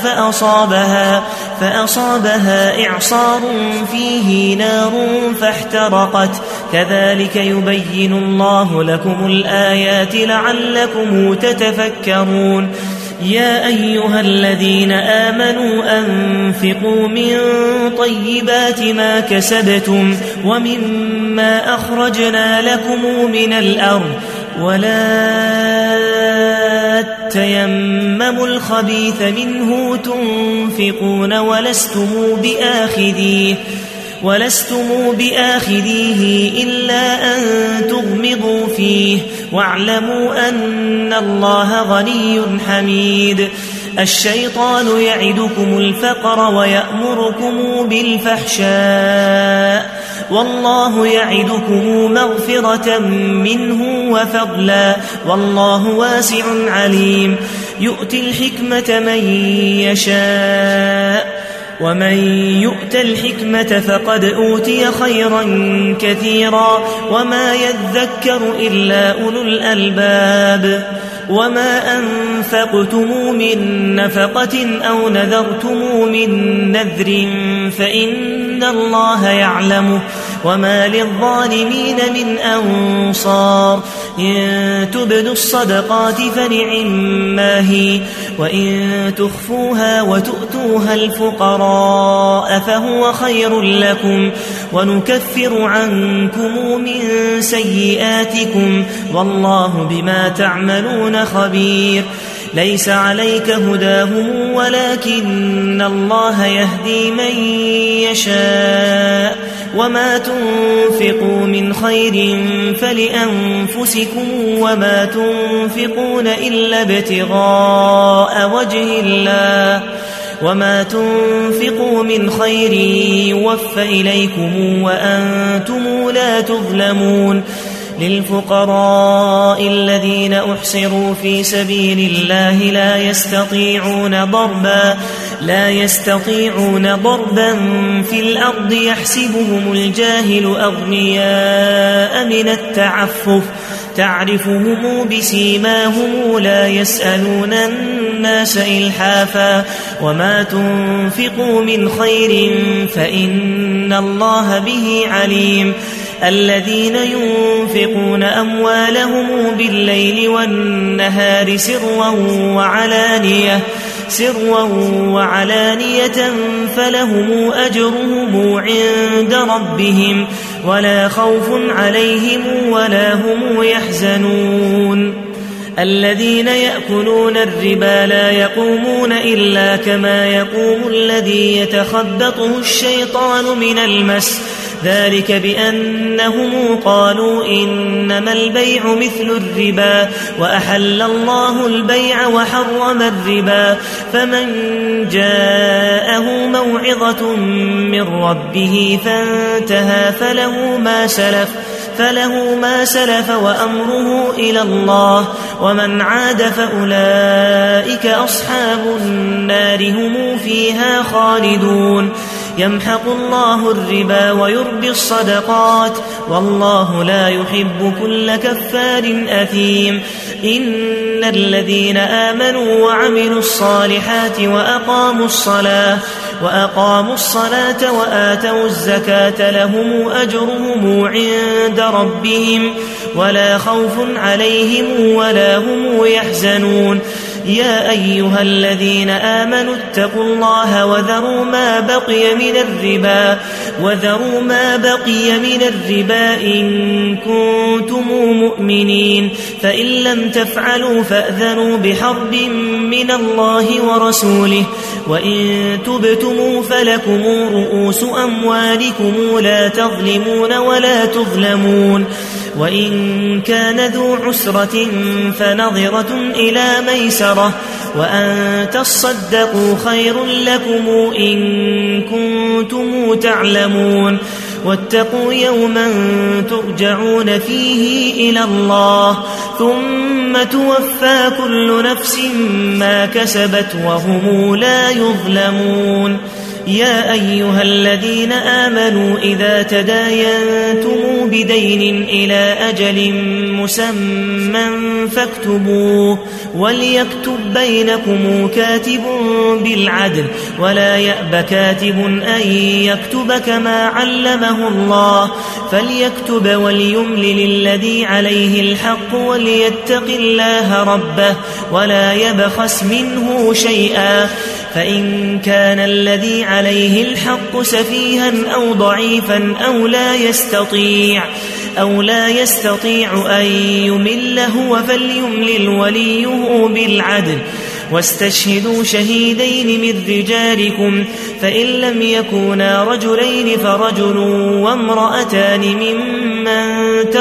فأصابها إعصار فيه نار فاحترقت كذلك يبين الله لكم الآيات لعلكم تتفكرون. يا أيها الذين آمنوا أنفقوا من طيبات ما كسبتم ومما أخرجنا لكم من الأرض ولا تيمموا الخبيث منه تنفقون ولستم بآخذيه إلا أن تغمضوا فيه واعلموا أن الله غني حميد. الشيطان يعدكم الفقر ويأمركم بالفحشاء والله يعدكم مغفرة منه وفضلا والله واسع عليم. يؤتي الحكمة من يشاء ومن يؤت الحكمة فقد أوتي خيرا كثيرا وما يذكر إلا أولو الألباب. وما أنفقتم من نفقة أو نذرتم من نذر فإن الله يعلمه وما للظالمين من أنصار. إن تبدوا الصدقات فنعما هي وإن تخفوها وتؤتوها الفقراء فهو خير لكم ونكفر عنكم من سيئاتكم والله بما تعملون خبير. ليس عليك هداهم ولكن الله يهدي من يشاء وما تنفقوا من خير فلأنفسكم وما تنفقون إلا ابتغاء وجه الله وما تنفقوا من خير يوفى إليكم وأنتم لا تظلمون. للفقراء الذين أحصروا في سبيل الله لا يستطيعون ضربا في الأرض يحسبهم الجاهل أغنياء من التعفف تعرفهم بسيماهم لا يسألون الناس إلحافا وما تنفقوا من خير فإن الله به عليم الذين ينفقون أموالهم بالليل والنهار سروا وعلانية فلهم أجرهم عند ربهم ولا خوف عليهم ولا هم يحزنون الذين يأكلون الربا لا يقومون إلا كما يقوم الذي يتخبطه الشيطان من المس ذلك بأنهم قالوا إنما البيع مثل الربا وأحل الله البيع وحرم الربا فمن جاءه موعظة من ربه فانتهى فله ما سلف وأمره إلى الله ومن عاد فأولئك أصحاب النار هم فيها خالدون يمحق الله الربا ويربي الصدقات والله لا يحب كل كفار أثيم إن الذين آمنوا وعملوا الصالحات وأقاموا الصلاة وآتوا الزكاة لهم أجرهم عند ربهم ولا خوف عليهم ولا هم يحزنون يا أيها الذين آمنوا اتقوا الله وذروا ما بقي من الربا إن كنتم مؤمنين فإن لم تفعلوا فأذنوا بحرب من الله ورسوله وإن تبتموا فلكم رؤوس أموالكم لا تظلمون ولا تظلمون وإن كان ذو عسرة فنظرة إلى ميسرة وأن تصدقوا خير لكم إن كنتم تعلمون واتقوا يوما ترجعون فيه إلى الله ثم توفى كل نفس ما كسبت وهم لا يظلمون يا أيها الذين آمنوا إذا تداينتم بدين إلى أجل مسمى فاكتبوه وليكتب بينكم كاتب بالعدل ولا يأب كاتب أن يكتب كما علمه الله فليكتب وليملل الذي عليه الحق وليتق الله ربه ولا يبخس منه شيئا فإن كان الذي عليه الحق سفيها أو ضعيفا أو لا يستطيع أن يمل هو فليملل وليه بالعدل واستشهدوا شهيدين من رجالكم فإن لم يكونا رجلين فرجل وامرأتان ممن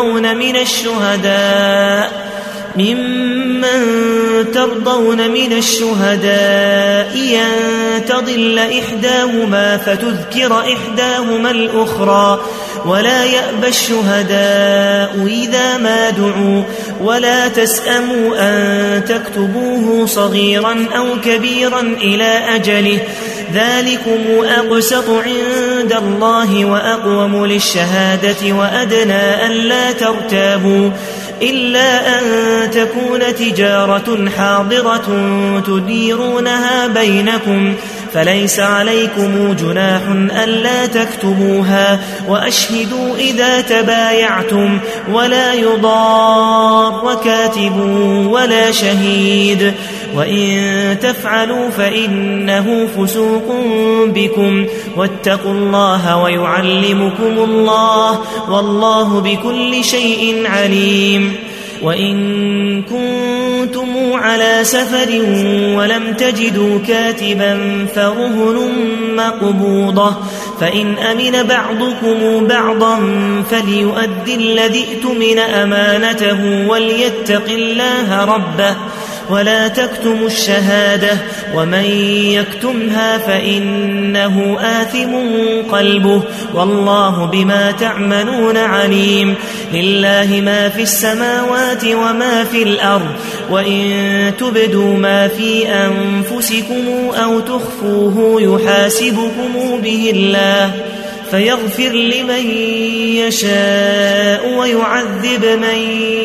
ترضون من الشهداء أن تضل إحداهما فتذكر إحداهما الأخرى ولا يأبى الشهداء إذا ما دعوا ولا تسأموا أن تكتبوه صغيرا أو كبيرا إلى أجله ذلكم أقسط عند الله وأقوم للشهادة وأدنى ألا ترتابوا إلا أن تكون تجارة حاضرة تديرونها بينكم فليس عليكم جناح ألا تكتبوها وأشهدوا إذا تبايعتم ولا يضار كاتب ولا شهيد وإن تفعلوا فإنه فسوق بكم واتقوا الله ويعلمكم الله والله بكل شيء عليم وإن كنتم على سفر ولم تجدوا كاتبا فرهن مقبوضة فإن أمن بعضكم بعضا فليؤدي الذي ائتمن أمانته وليتق الله ربه ولا تكتموا الشهادة ومن يكتمها فإنه آثم قلبه والله بما تعملون عليم لله ما في السماوات وما في الأرض وإن تبدوا ما في أنفسكم أو تخفوه يحاسبكم به الله فيغفر لمن يشاء ويعذب من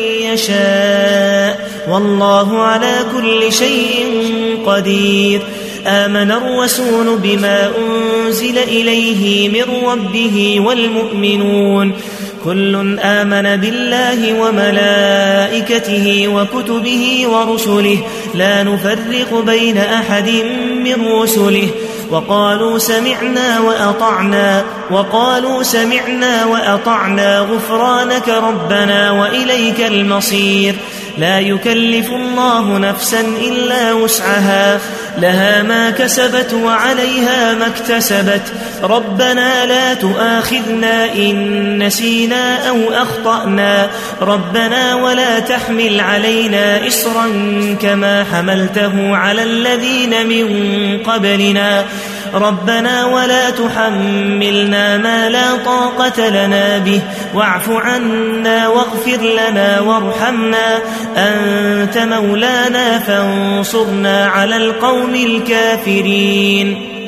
يشاء والله على كل شيء قدير. آمن الرسول بما أنزل إليه من ربه والمؤمنون كل آمن بالله وملائكته وكتبه ورسله لا نفرق بين أحد من رسله وقالوا سمعنا وأطعنا غفرانك ربنا وإليك المصير. لا يكلف الله نفسا إلا وسعها لها ما كسبت وعليها ما اكتسبت ربنا لا تؤاخذنا إن نسينا أو أخطأنا ربنا ولا تحمل علينا إصرا كما حملته على الذين من قبلنا ربنا ولا تحملنا ما لا طاقة لنا به واعف عنا واغفر لنا وارحمنا أنت مولانا فانصرنا على القوم الكافرين.